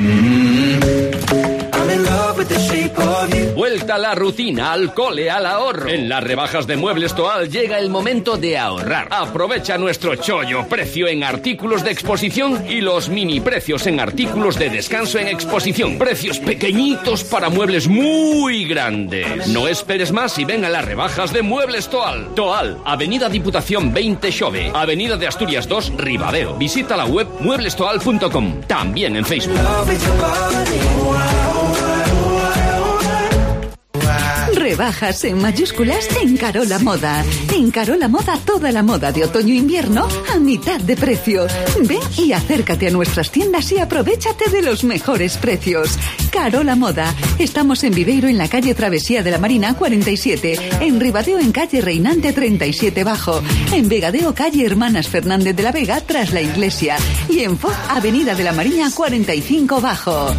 Vuelta a la rutina, al cole, al ahorro. En las rebajas de Muebles Toal llega el momento de ahorrar. Aprovecha nuestro chollo precio en artículos de exposición y los mini precios en artículos de descanso en exposición. Precios pequeñitos para muebles muy grandes. No esperes más y ven a las rebajas de Muebles Toal. Toal, Avenida Diputación 20 Xove, Avenida de Asturias 2 Ribadeo. Visita la web mueblestoal.com. También en Facebook. Rebajas en mayúsculas en Carola Moda. En Carola Moda, toda la moda de otoño-invierno a mitad de precio. Ven y acércate a nuestras tiendas y aprovéchate de los mejores precios. Carola Moda. Estamos en Viveiro, en la calle Travesía de la Marina 47. En Ribadeo, en calle Reinante 37 Bajo. En Vegadeo, calle Hermanas Fernández de la Vega, tras la iglesia. Y en Foz, Avenida de la Mariña 45 Bajo.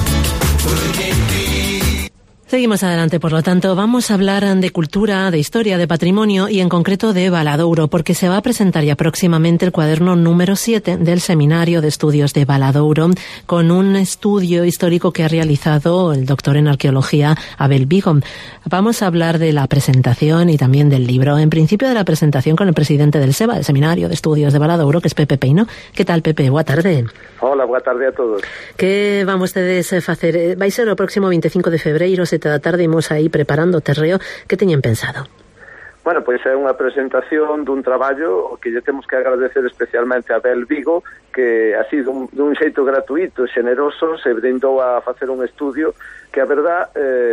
Seguimos adelante, por lo tanto, vamos a hablar de cultura, de historia, de patrimonio y en concreto de Valadouro, porque se va a presentar ya próximamente el cuaderno número 7 del Seminario de Estudios de Valadouro, con un estudio histórico que ha realizado el doctor en arqueología Abel Vigo. Vamos a hablar de la presentación y también del libro. En principio de la presentación con el presidente del SEBA, el Seminario de Estudios de Valadouro, que es Pepe Peino. ¿Qué tal, Pepe? Boa tarde. Hola, boa tarde a todos. Que van vostedes a facer? Vai ser o próximo 25 de febreiro, 7 da tarde, imos aí preparando o terreo. Que teñen pensado? Bueno, pois é unha presentación dun traballo que lle temos que agradecer especialmente a Abel Vigo, que así dun xeito gratuito, xeneroso, se brindou a facer un estudio que a verdad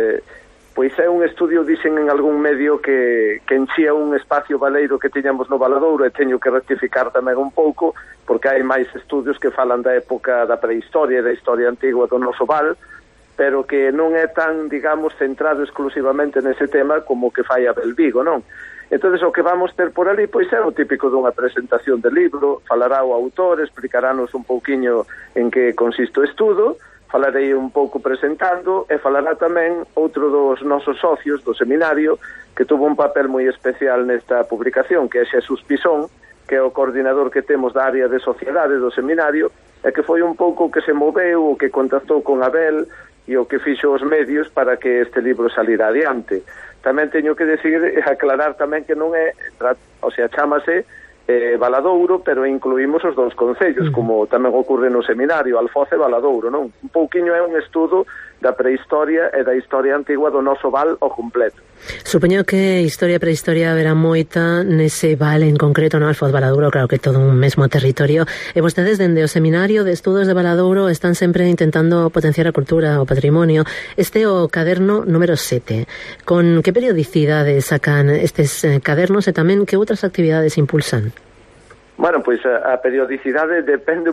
pois é un estudio, dicen en algún medio, que enchía un espacio baleiro que tiñamos no Valadouro, e teño que rectificar tamén un pouco, porque hai máis estudios que falan da época da prehistoria e da historia antigua do noso val, pero que non é tan, digamos, centrado exclusivamente nese tema como que fai Abel Vigo, non? Entonces o que vamos ter por ali pois é o típico dunha presentación de libro, falará o autor, explicarános un pouquiño en que consiste o estudo, falarei un pouco presentando e falará tamén outro dos nosos socios do seminario que tuvo un papel moi especial nesta publicación, que é Xesús Pisón, que é o coordinador que temos da área de sociedade do seminario e que foi un pouco que se moveu, o que contactou con Abel e o que fixo os medios para que este libro salira adiante. Tamén teño que decir, aclarar tamén que non é, o sea, chámase Valadouro, pero incluímos os dous concellos, como tamén ocorre no seminario, Alfoz e Valadouro, non? Un pouquiño é un estudo da prehistoria e da historia antigua do noso val ao completo. Supoño que historia e prehistoria haberá moita nese val en concreto, no? Alfoz, Valadouro, claro que todo un mesmo territorio. E vostedes, dende o Seminario de Estudos de Valadouro, están sempre intentando potenciar a cultura, o patrimonio. Este é o caderno número 7. Con que periodicidade sacan estes cadernos e tamén que outras actividades impulsan? Bueno, pois a periodicidade depende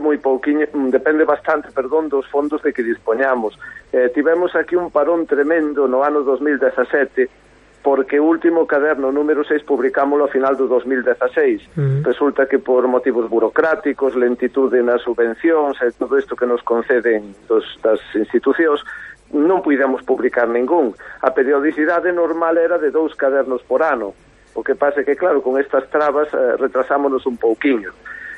bastante, dos fondos de que dispoñamos. Tivemos aquí un parón tremendo no ano 2017, porque o último caderno número 6 publicámoslo a final do 2016. Resulta que por motivos burocráticos, lentitude nas subvencións e todo isto que nos conceden das institucións, non puidemos publicar ningún. A periodicidade normal era de 2 cadernos por ano. O que pasa é que, claro, con estas trabas retrasámonos un pouquiño.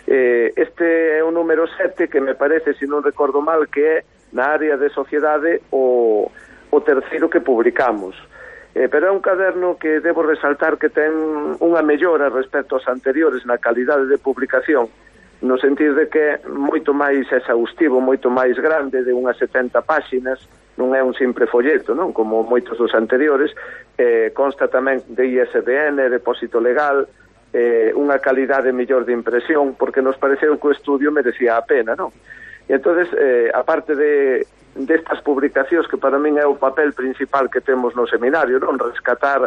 Este é o número 7, que me parece, se non recordo mal, que é na área de sociedade o terceiro que publicamos. Pero é un caderno que debo resaltar que ten unha mellora respecto aos anteriores na calidade de publicación, no sentido de que é moito máis exhaustivo, moito máis grande, de unhas 70 páxinas, non é un simple folleto, non? Como moitos dos anteriores, consta tamén de ISBN, depósito legal, unha calidade mellor de impresión, porque nos pareceu que o estudio merecía a pena, non? E entonces, aparte destas publicacións, que para min é o papel principal que temos no seminario, non? Rescatar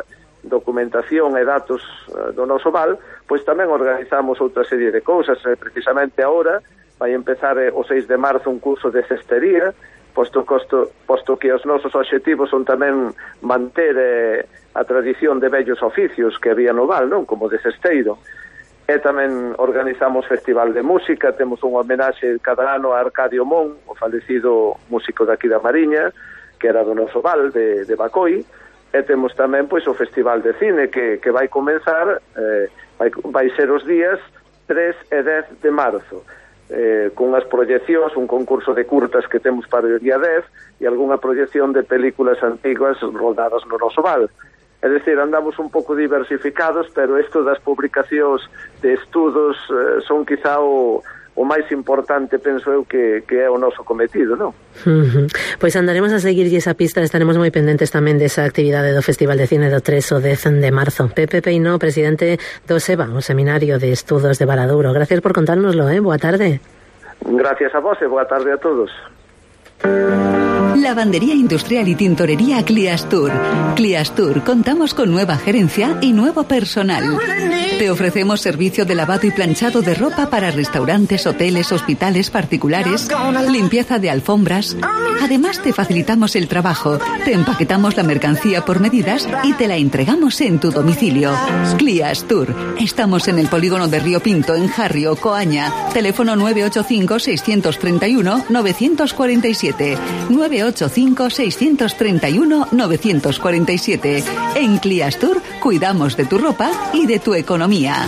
documentación e datos do noso val, pois tamén organizamos outra serie de cousas. Precisamente agora vai empezar o 6 de marzo un curso de cestería, posto que os nosos obxectivos son tamén manter a tradición de vellos oficios que había no val, non? Como de cesteiro. E tamén organizamos festival de música, temos unha homenaxe cada ano a Arcadio Mon, o falecido músico daqui da Mariña, que era do noso val, de Bacoi. E temos tamén pois o Festival de Cine que vai comenzar, vai ser os días 3 e 10 de marzo, con as proyeccións, un concurso de curtas que temos para o día 10 e algunha proyección de películas antiguas rodadas no noso val. É dicir, andamos un pouco diversificados, pero isto das publicacións de estudos son quizá o máis importante, penso eu, que é o noso cometido, non? Pois andaremos a seguirlle esa pista, estaremos moi pendentes tamén desa actividade do Festival de Cine do 3 o 10 de marzo. Pepe Peinó, presidente do SEBA, o Seminario de Estudos de Valadouro. Gracias por contárnoslo, boa tarde. Gracias a vos e boa tarde a todos. Lavandería industrial y tintorería Cliastur. Cliastur, contamos con nueva gerencia y nuevo personal. Te ofrecemos servicio de lavado y planchado de ropa para restaurantes, hoteles, hospitales particulares, limpieza de alfombras. Además, te facilitamos el trabajo, te empaquetamos la mercancía por medidas y te la entregamos en tu domicilio. Cliastur. Estamos en el polígono de Río Pinto, en Jarrio, Coaña. Teléfono 985-631-947. 985-631-947. En Cliastur cuidamos de tu ropa y de tu economía.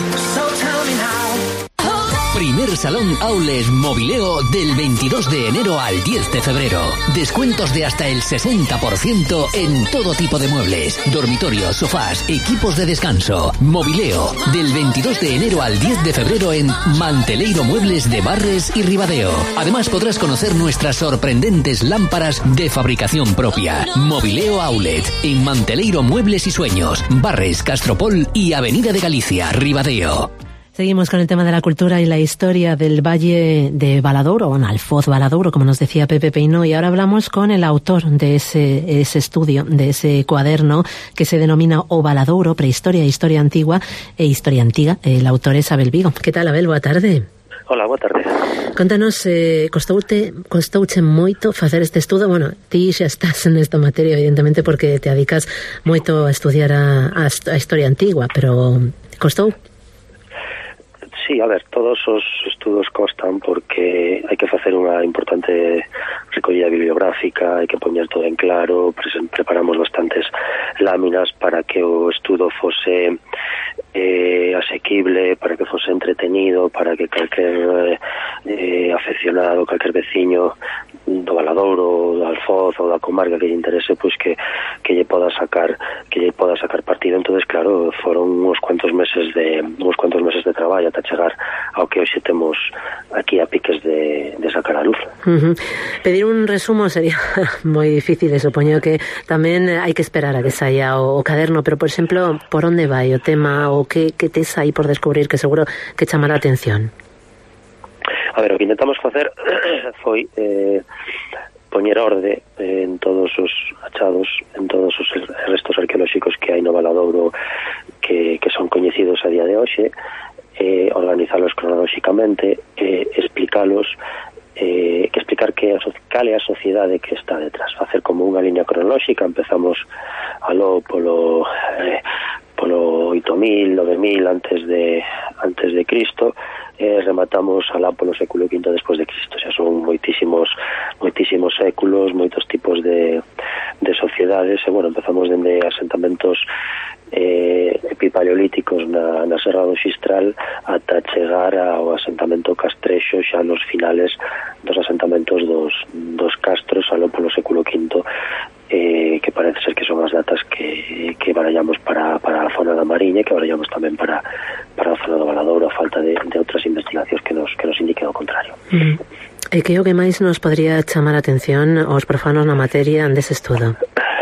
Primer Salón Aules Mobileo del 22 de enero al 10 de febrero. Descuentos de hasta el 60% en todo tipo de muebles, dormitorios, sofás, equipos de descanso. Mobileo del 22 de enero al 10 de febrero en Manteleiro Muebles de Barres y Ribadeo. Además podrás conocer nuestras sorprendentes lámparas de fabricación propia. Mobileo Outlet en Manteleiro Muebles y Sueños, Barres, Castropol y Avenida de Galicia, Ribadeo. Seguimos con el tema de la cultura y la historia del Valle de Valadouro, o Alfoz Valadouro, como nos decía Pepe Peinó, y ahora hablamos con el autor de ese estudio, de ese cuaderno que se denomina O Valadouro, Prehistoria, Historia Antigua e Historia Antiga. El autor es Abel Vigo. ¿Qué tal, Abel? Boa tarde. Hola, boa tarde. Contanos, costouche moito facer este estudo? Bueno, ti xa estás nesta materia, evidentemente, porque te dedicas moito a estudiar a historia antigua, pero costou? Sí, a ver, todos os estudos costan porque hai que facer unha importante recollida bibliográfica, hai que poñer todo en claro, preparamos bastantes láminas para que o estudo fose asequible, para que fose entretenido, para que calquer afeccionado, calquer veciño do Valadouro, do Alfoz ou da comarca que lle interese, pois que lle poda sacar partido. Entonces, claro, foron uns cuantos meses de traballo ata chegar ao que hoxe temos aquí a piques de sacar a luz. Pedir un resumo sería moi difícil, supoño que tamén hai que esperar a que saia o caderno, pero, por exemplo, por onde vai o tema ou que tes aí por descubrir que seguro que chamará a atención? A ver, o que intentamos facer foi poñer orde en todos os achados, en todos os restos arqueolóxicos que hai no Valadouro que son coñecidos a día de hoxe, organizalos cronolóxicamente, explicalos, explicar cal é a sociedade que está detrás, facer como unha línea cronolóxica. Empezamos aló polo 8000, 9000 antes de Cristo, rematamos alá polo século V despois de Cristo. Xa son moitísimos séculos, moitos tipos de sociedades, e bueno, empezamos dende asentamentos epipaleolíticos na Serra do Xistral ata chegar ao asentamento castrexo xa nos finales dos asentamentos dos castros aló polo século V, que parece ser que son as datas que barallamos para a zona da Mariña, que barallamos tamén para a zona do Valadouro, a falta de outras investigacións que nos indiquen o contrario. E que o que máis nos podría chamar a atención aos profanos na materia dese estudo?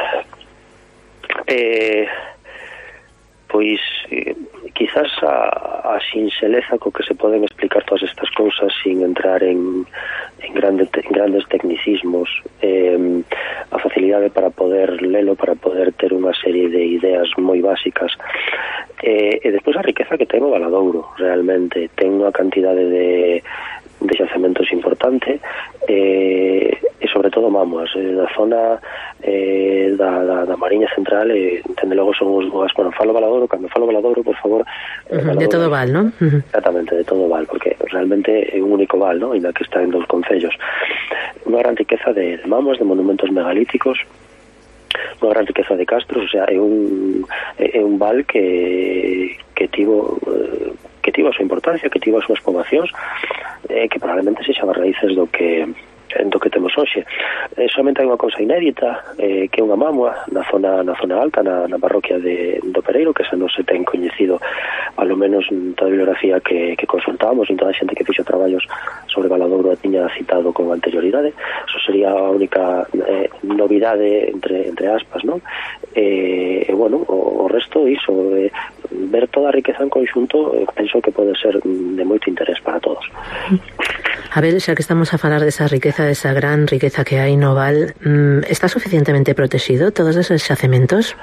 Pois quizás a sinxeleza co que se poden explicar todas estas cousas sin entrar en grandes tecnicismos, a facilidade facilidade para poder lelo, para poder ter unha serie de ideas moi básicas. E despois a riqueza que ten o Valadouro, realmente ten unha cantidade de xacementos importante, e sobre todo Mamoas, da zona da Mariña Central, entende logo son os lugares, bueno, falo Valadouro, cando falo Valadouro, por favor, Valadouro, de todo Val, non? Exactamente, de todo Val, porque realmente é un único Val, non? Ainda que está en 2 concellos. Unha gran riqueza de Mamoas, de monumentos megalíticos, unha gran riqueza de castros, o sea, é un val que tivo a súa importancia, que tivo as súas poboacións, que probablemente sexan as raíces do que temos hoxe. Somente hai unha cousa inédita, que é unha mámoa na zona alta, na parroquia do Pereiro, que esa non se ten coñecido, alo menos en toda a bibliografía que consultábamos, en toda a xente que fixo traballos sobre Valadouro a tiña citado con anterioridade. Eso sería a única novidade entre aspas, non? E bueno, o resto iso, ver toda a riqueza en conxunto, penso que pode ser de moito interés para todos. Abel, xa que estamos a falar desa riqueza, desa gran riqueza que hai no Val, está suficientemente protegido todos esos xacementos?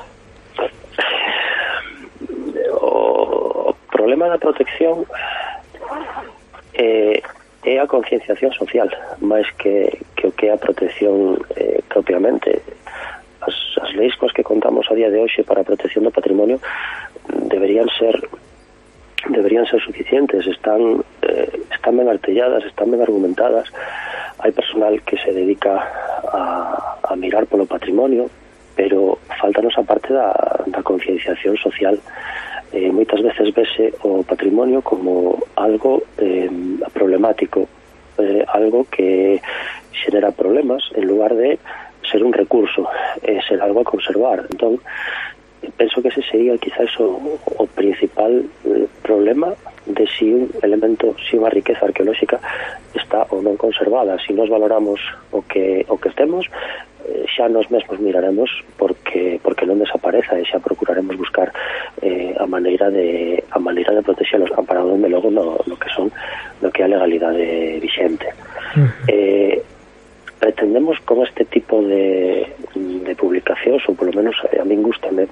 O problema da protección é a concienciación social, máis que o que é a protección propiamente. As leis coas que contamos a día de hoxe para a protección do patrimonio deberían ser suficientes, están ben artelladas, están ben argumentadas. Hai personal que se dedica a mirar polo patrimonio, pero faltanos a parte da concienciación social. Moitas veces vese o patrimonio como algo problemático, algo que xenera problemas, en lugar de ser un recurso, ser algo a conservar. Entón, penso que ese sería quizás o principal problema de si un elemento, si unha riqueza arqueolóxica está ou non conservada. Si nos valoramos o que temos, xa nos mesmos miraremos porque non desapareza, e xa procuraremos buscar a maneira de protexelos, amparado de logo no que é a legalidade vixente. Pretendemos con este tipo de publicacións, ou polo menos a min gústame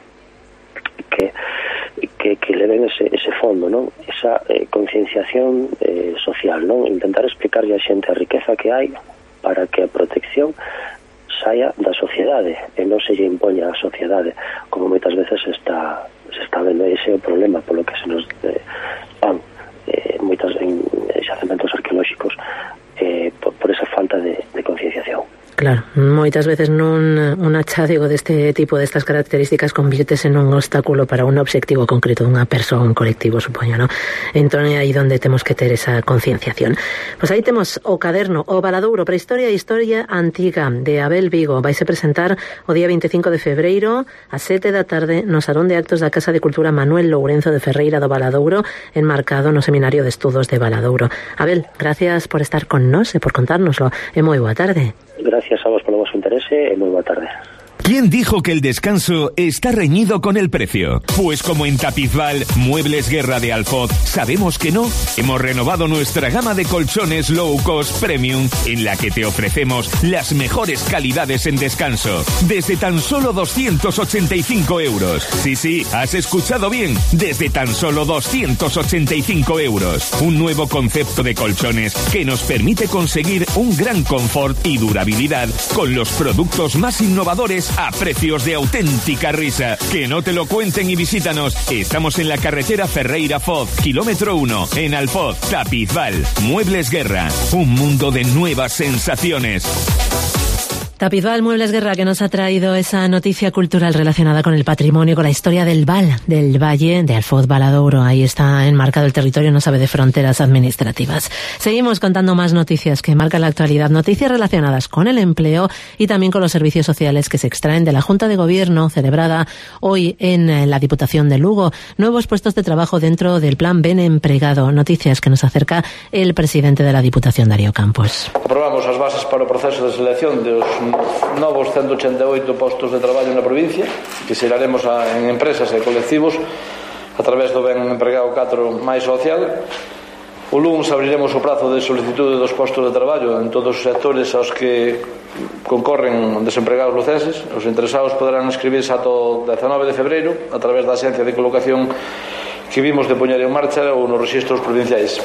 que leven ese fondo, non? Esa concienciación social, non? Intentar explicarlle a xente a riqueza que hai para que a protección saia da sociedade e non se lle impoña a sociedade, como moitas veces se está vendo. Ese é o problema polo que se nos van moitas xacementos arqueolóxicos, por esa falta de concienciación. Claro, moitas veces un achadigo deste tipo, destas características, convírtese nun obstáculo para un obxectivo concreto dunha persoa, un colectivo, supoño, non? Entón é aí onde temos que ter esa concienciación. Pois aí temos o caderno O Valadouro, Prehistoria e Historia Antiga, de Abel Vigo. Vaise presentar o día 25 de febreiro a 7 da tarde no Salón de Actos da Casa de Cultura Manuel Lourenzo de Ferreira do Valadouro, enmarcado no Seminario de Estudos de Valadouro. Abel, gracias por estar con nós e por contárnoslo, e moi boa tarde. Gracias a vos polo vosso interese e moi boa tarde. ¿Quién dijo que el descanso está reñido con el precio? Pues como en Tapizval, Muebles Guerra de Alfoz, sabemos que no. Hemos renovado nuestra gama de colchones low cost premium, en la que te ofrecemos las mejores calidades en descanso, desde tan solo 285 euros. Sí, has escuchado bien, desde tan solo 285 euros. Un nuevo concepto de colchones que nos permite conseguir un gran confort y durabilidad con los productos más innovadores a precios de auténtica risa. Que no te lo cuenten y visítanos. Estamos en la carretera Ferreira-Foz, kilómetro 1, en Alfoz, Tapizval. Muebles Guerra, un mundo de nuevas sensaciones. Tapizval, Muebles Guerra, que nos ha traído esa noticia cultural relacionada con el patrimonio, con la historia del Val, del Valle de Alfoz Valadouro. Ahí está enmarcado el territorio, no sabe de fronteras administrativas. Seguimos contando más noticias que marcan la actualidad, noticias relacionadas con el empleo y también con los servicios sociales que se extraen de la Junta de Gobierno celebrada hoy en la Diputación de Lugo. Nuevos puestos de trabajo dentro del Plan Ben Empregado. Noticias que nos acerca el presidente de la Diputación, Darío Campos. Aprobamos as bases para o proceso de selección dos novos 188 postos de traballo na provincia, que xeraremos en empresas e colectivos a través do Ben Empregado 4 máis social. O lunes abriremos o prazo de solicitude dos postos de traballo en todos os sectores aos que concorren desempregados lucenses. Os interesados poderán inscribirse ata o 19 de febreiro a través da axencia de colocación que vimos de poñer en marcha ou nos rexistros provinciais.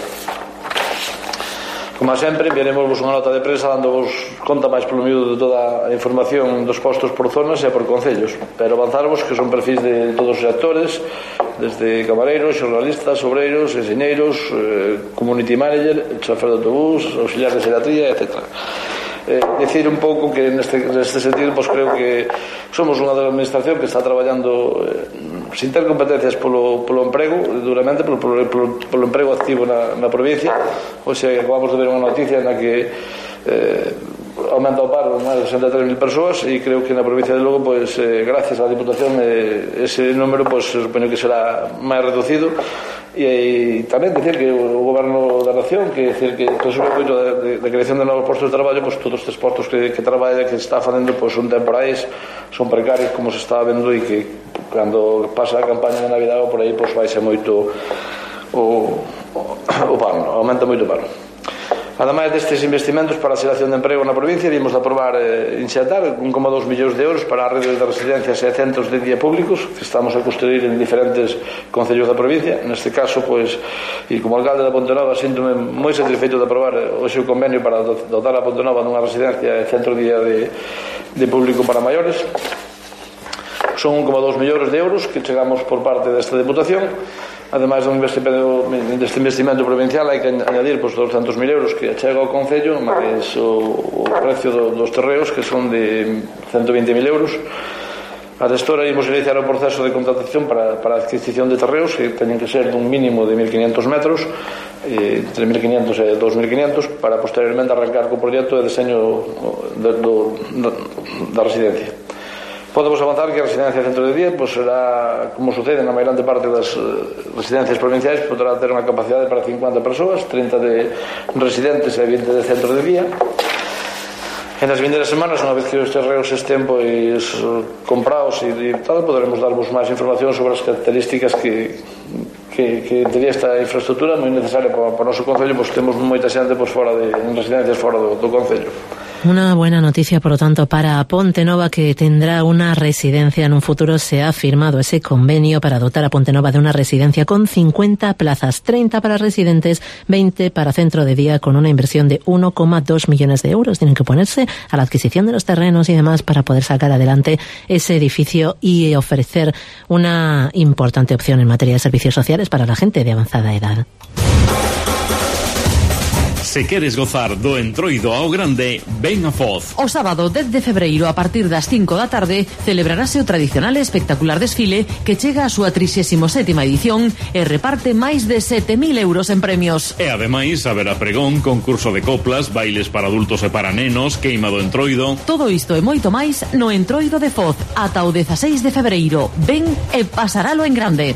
Como sempre, enviaremos unha nota de prensa dando-vos conta máis polo miúdo de toda a información dos postos por zonas e por concellos, pero avanzarvos que son perfis de todos os sectores, desde camareiros, xornalistas, obreiros, enxeñeiros, community manager, chofer de autobús, auxiliar de xeriatría, etc. Decir un pouco que neste sentido, pues creo que somos unha administración que está traballando sin ter competencias polo emprego, duramente polo emprego activo na provincia. Hoxe acabamos de ver unha noticia na que aumenta o paro máis de 63.000 persoas e creo que na provincia de Lugo, pues, gracias á Diputación, ese número, pues, supoño que será máis reducido. E tamén dicir que o Goberno da Nación, que decir que todo o apoio de creación de novos postos de traballo, pues, todos estes postos que traballa, que se está facendo, pues, son temporais, son precarios, como se está vendo, e que cando pasa a campaña de Navidad ou por aí, pues, vai ser moito o paro, aumenta moito o paro. Ademais destes investimentos para a xeración de emprego na provincia, vimos de aprobar inxertar 1,2 millóns de euros para a rede de residencias e centros de día públicos que estamos a construir en diferentes concellos da provincia. Neste caso, pues, e como alcalde da Pontenova, síntome moi satisfeito de aprobar o seu convenio para dotar a Pontenova dunha residencia e centro de día de público para maiores. Son 1,2 millóns de euros que chegamos por parte desta Diputación. Ademais deste investimento provincial, hai que añadir, pues, 200.000 euros que chega ao Concello, máis o precio dos terreos, que son de 120.000 euros. A gestora imos iniciar o proceso de contratación para a adquisición de terreos, que teñen que ser dun mínimo de 1.500 metros, entre 1.500 e 2.500, para posteriormente arrancar co proxecto de deseño da residencia. Podemos avanzar que a residencia centro de día, pues, será, como sucede na mairante parte das residencias provinciais, poderá ter unha capacidade para 50 persoas, 30 de residentes e 20 de centro de día. En as vindeiras semanas, unha vez que os terreos estén, pois, comprados e tal, poderemos darvos máis información sobre as características que tería esta infraestructura moi necesaria para o noso concello, pois temos moita xente, pois, en residencias fora do concello. Una buena noticia, por lo tanto, para Pontenova, que tendrá una residencia en un futuro. Se ha firmado ese convenio para dotar a Pontenova de una residencia con 50 plazas, 30 para residentes, 20 para centro de día, con una inversión de 1,2 millones de euros. Tienen que ponerse a la adquisición de los terrenos y demás para poder sacar adelante ese edificio y ofrecer una importante opción en materia de servicios sociales para la gente de avanzada edad. Se queres gozar do Entroido ao grande, ven a Foz. O sábado 10 de febreiro, a partir das 5 da tarde, celebrarase o tradicional e espectacular desfile que chega a súa 37ª edición e reparte máis de 7.000 euros en premios. E ademais haberá pregón, concurso de coplas, bailes para adultos e para nenos, queima do Entroido. Todo isto e moito máis no Entroido de Foz ata o 16 de febreiro. Ven e pasaralo en grande.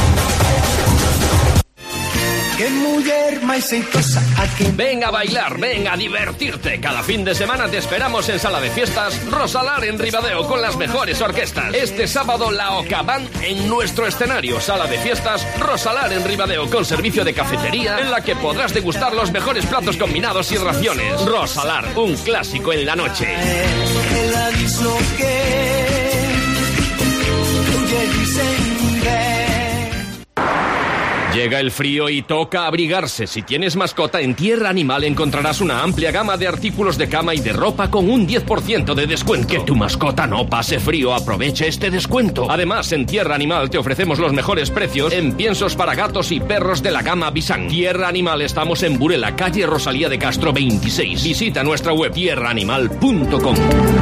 Ven a bailar, ven a divertirte. Cada fin de semana te esperamos en Sala de Fiestas Rosalar en Ribadeo con las mejores orquestas. Este sábado la Ocaban en nuestro escenario. Sala de Fiestas Rosalar en Ribadeo con servicio de cafetería en la que podrás degustar los mejores platos combinados y raciones. Rosalar, un clásico en la noche. Llega el frío y toca abrigarse. Si tienes mascota, en Tierra Animal encontrarás una amplia gama de artículos de cama y de ropa con un 10% de descuento. Que tu mascota no pase frío, aproveche este descuento. Además, en Tierra Animal te ofrecemos los mejores precios en piensos para gatos y perros de la gama Bisan. Tierra Animal, estamos en Burela, calle Rosalía de Castro 26. Visita nuestra web tierraanimal.com.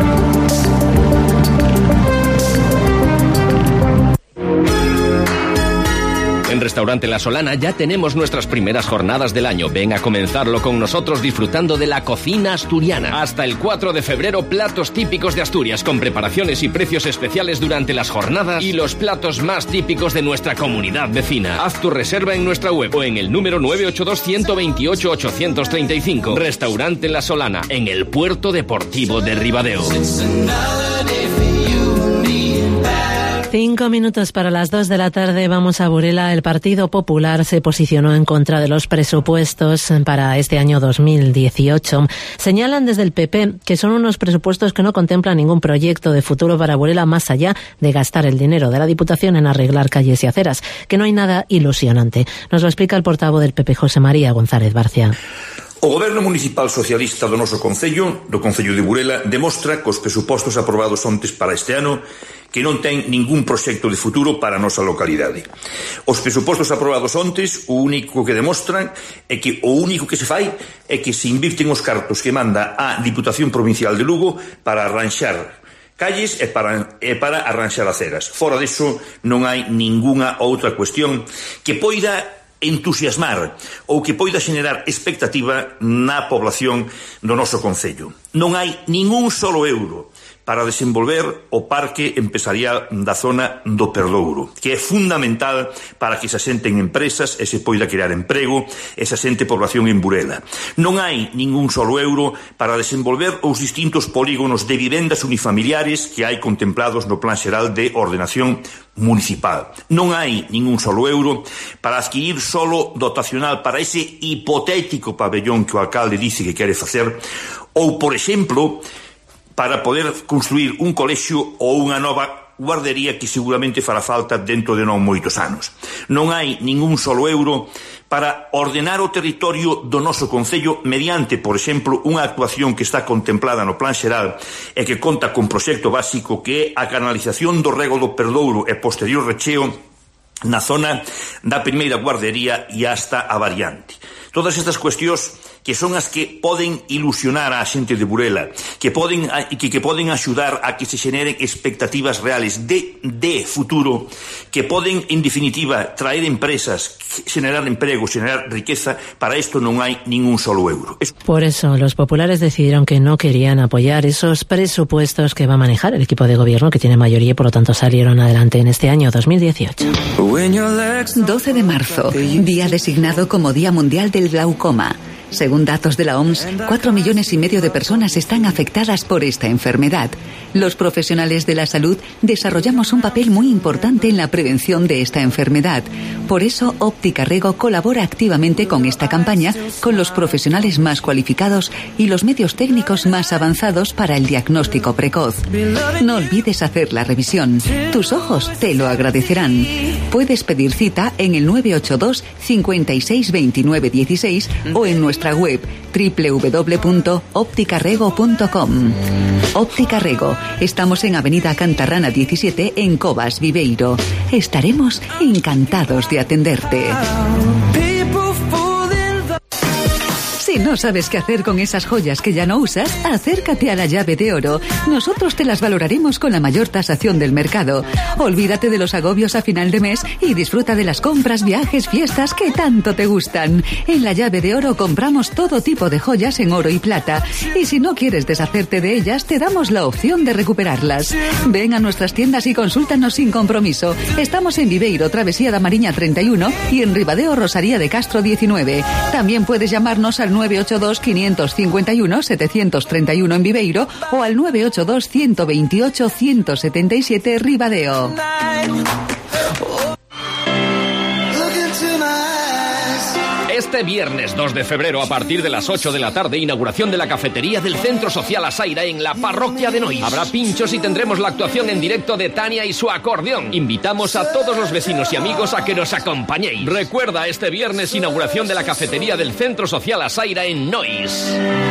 En Restaurante La Solana ya tenemos nuestras primeras jornadas del año. Ven a comenzarlo con nosotros disfrutando de la cocina asturiana. Hasta el 4 de febrero, platos típicos de Asturias con preparaciones y precios especiales durante las jornadas y los platos más típicos de nuestra comunidad vecina. Haz tu reserva en nuestra web o en el número 982-128-835. Restaurante La Solana, en el Puerto Deportivo de Ribadeo. 5 minutos para las 2 de la tarde, vamos a Burela. El Partido Popular se posicionó en contra de los presupuestos para este año 2018. Señalan desde el PP que son unos presupuestos que no contemplan ningún proyecto de futuro para Burela más allá de gastar el dinero de la Diputación en arreglar calles y aceras, que no hay nada ilusionante. Nos lo explica el portavoz del PP, José María González Barcia. O Goberno Municipal Socialista do noso Concello, do Concello de Burela, demostra que os presupostos aprobados ontes para este ano que non ten ningún proxecto de futuro para a nosa localidade. Os presupostos aprobados ontes, o único que demostran é que o único que se fai é que se invirten os cartos que manda a Diputación Provincial de Lugo para arranxar calles e para arranxar aceras. Fora diso, non hai ningunha outra cuestión que poida entusiasmar ou que poida xenerar expectativa na población do noso concello. Non hai ningún solo euro para desenvolver o parque empresarial da zona do Perdouro, que é fundamental para que se asenten empresas e se poida crear emprego e se asente población en Burela. Non hai ningún solo euro para desenvolver os distintos polígonos de vivendas unifamiliares que hai contemplados no Plan Xeral de Ordenación Municipal. Non hai ningún solo euro para adquirir solo dotacional para ese hipotético pabellón que o alcalde dice que quere facer, ou, por exemplo, para poder construir un colexio ou unha nova guardería que seguramente fará falta dentro de non moitos anos. Non hai ningún solo euro para ordenar o territorio do noso concello mediante, por exemplo, unha actuación que está contemplada no Plan Xeral e que conta con proxecto básico que é a canalización do rego do Perdouro e posterior recheo na zona da primeira guardería e hasta a variante. Todas estas cuestións que son as que poden ilusionar a xente de Burela, que poden axudar a que se xeneren expectativas reales de futuro, que poden, en definitiva, traer empresas, xenerar emprego, xenerar riqueza. Para isto non hai ningún solo euro. Por eso, los populares decidieron que no querían apoyar esos presupuestos que va a manejar el equipo de gobierno, que tiene mayoría y por lo tanto salieron adelante en este año 2018. 12 de marzo, día designado como Día Mundial del Glaucoma. Según datos de la OMS, 4,5 millones de personas están afectadas por esta enfermedad. Los profesionales de la salud desarrollamos un papel muy importante en la prevención de esta enfermedad. Por eso, Óptica Rego colabora activamente con esta campaña con los profesionales más cualificados y los medios técnicos más avanzados para el diagnóstico precoz. No olvides hacer la revisión. Tus ojos te lo agradecerán. Puedes pedir cita en el 982 56 29 16 o en nuestra web www.opticarrego.com. Óptica Rego. Estamos en Avenida Cantarrana 17 en Covas, Viveiro. Estaremos encantados de atenderte. Si no sabes qué hacer con esas joyas que ya no usas, acércate a la Llave de Oro. Nosotros te las valoraremos con la mayor tasación del mercado. Olvídate de los agobios a final de mes y disfruta de las compras, viajes, fiestas que tanto te gustan. En la Llave de Oro compramos todo tipo de joyas en oro y plata. Y si no quieres deshacerte de ellas, te damos la opción de recuperarlas. Ven a nuestras tiendas y consúltanos sin compromiso. Estamos en Viveiro, Travesía da Mariña 31 y en Ribadeo, Rosalía de Castro 19. También puedes llamarnos al 982 551 731 en Viveiro o al 982 128 177 Ribadeo. Este viernes 2 de febrero, a partir de las 8 de la tarde, inauguración de la cafetería del Centro Social Asaira en la parroquia de Nois. Habrá pinchos y tendremos la actuación en directo de Tania y su acordeón. Invitamos a todos los vecinos y amigos a que nos acompañéis. Recuerda, este viernes, inauguración de la cafetería del Centro Social Asaira en Nois.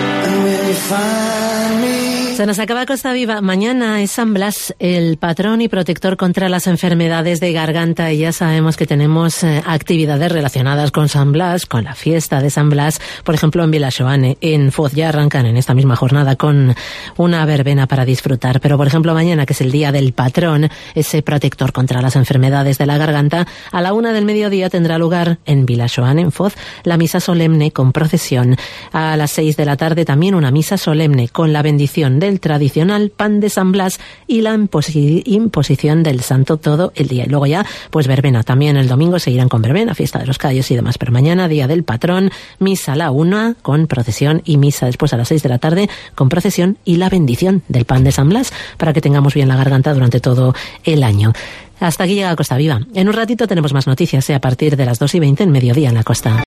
Se nos acaba Costa Viva. Mañana es San Blas, el patrón y protector contra las enfermedades de garganta, y ya sabemos que tenemos actividades relacionadas con San Blas, con la fiesta de San Blas, por ejemplo en Vilaxoane, en Foz. Ya arrancan en esta misma jornada con una verbena para disfrutar, pero por ejemplo mañana, que es el día del patrón, ese protector contra las enfermedades de la garganta, a la 1 del mediodía tendrá lugar en Vilaxoane, en Foz, la misa solemne con procesión. A las 6 de la tarde también una misa solemne con la bendición del tradicional pan de San Blas y la imposición del santo todo el día. Y luego ya, pues verbena. También el domingo seguirán con verbena, fiesta de los callos y demás. Pero mañana, día del patrón, misa a la 1 con procesión y misa después a las 6 de la tarde con procesión y la bendición del pan de San Blas para que tengamos bien la garganta durante todo el año. Hasta aquí llega Costa Viva. En un ratito tenemos más noticias, a partir de las 2:20 en Mediodía en la Costa.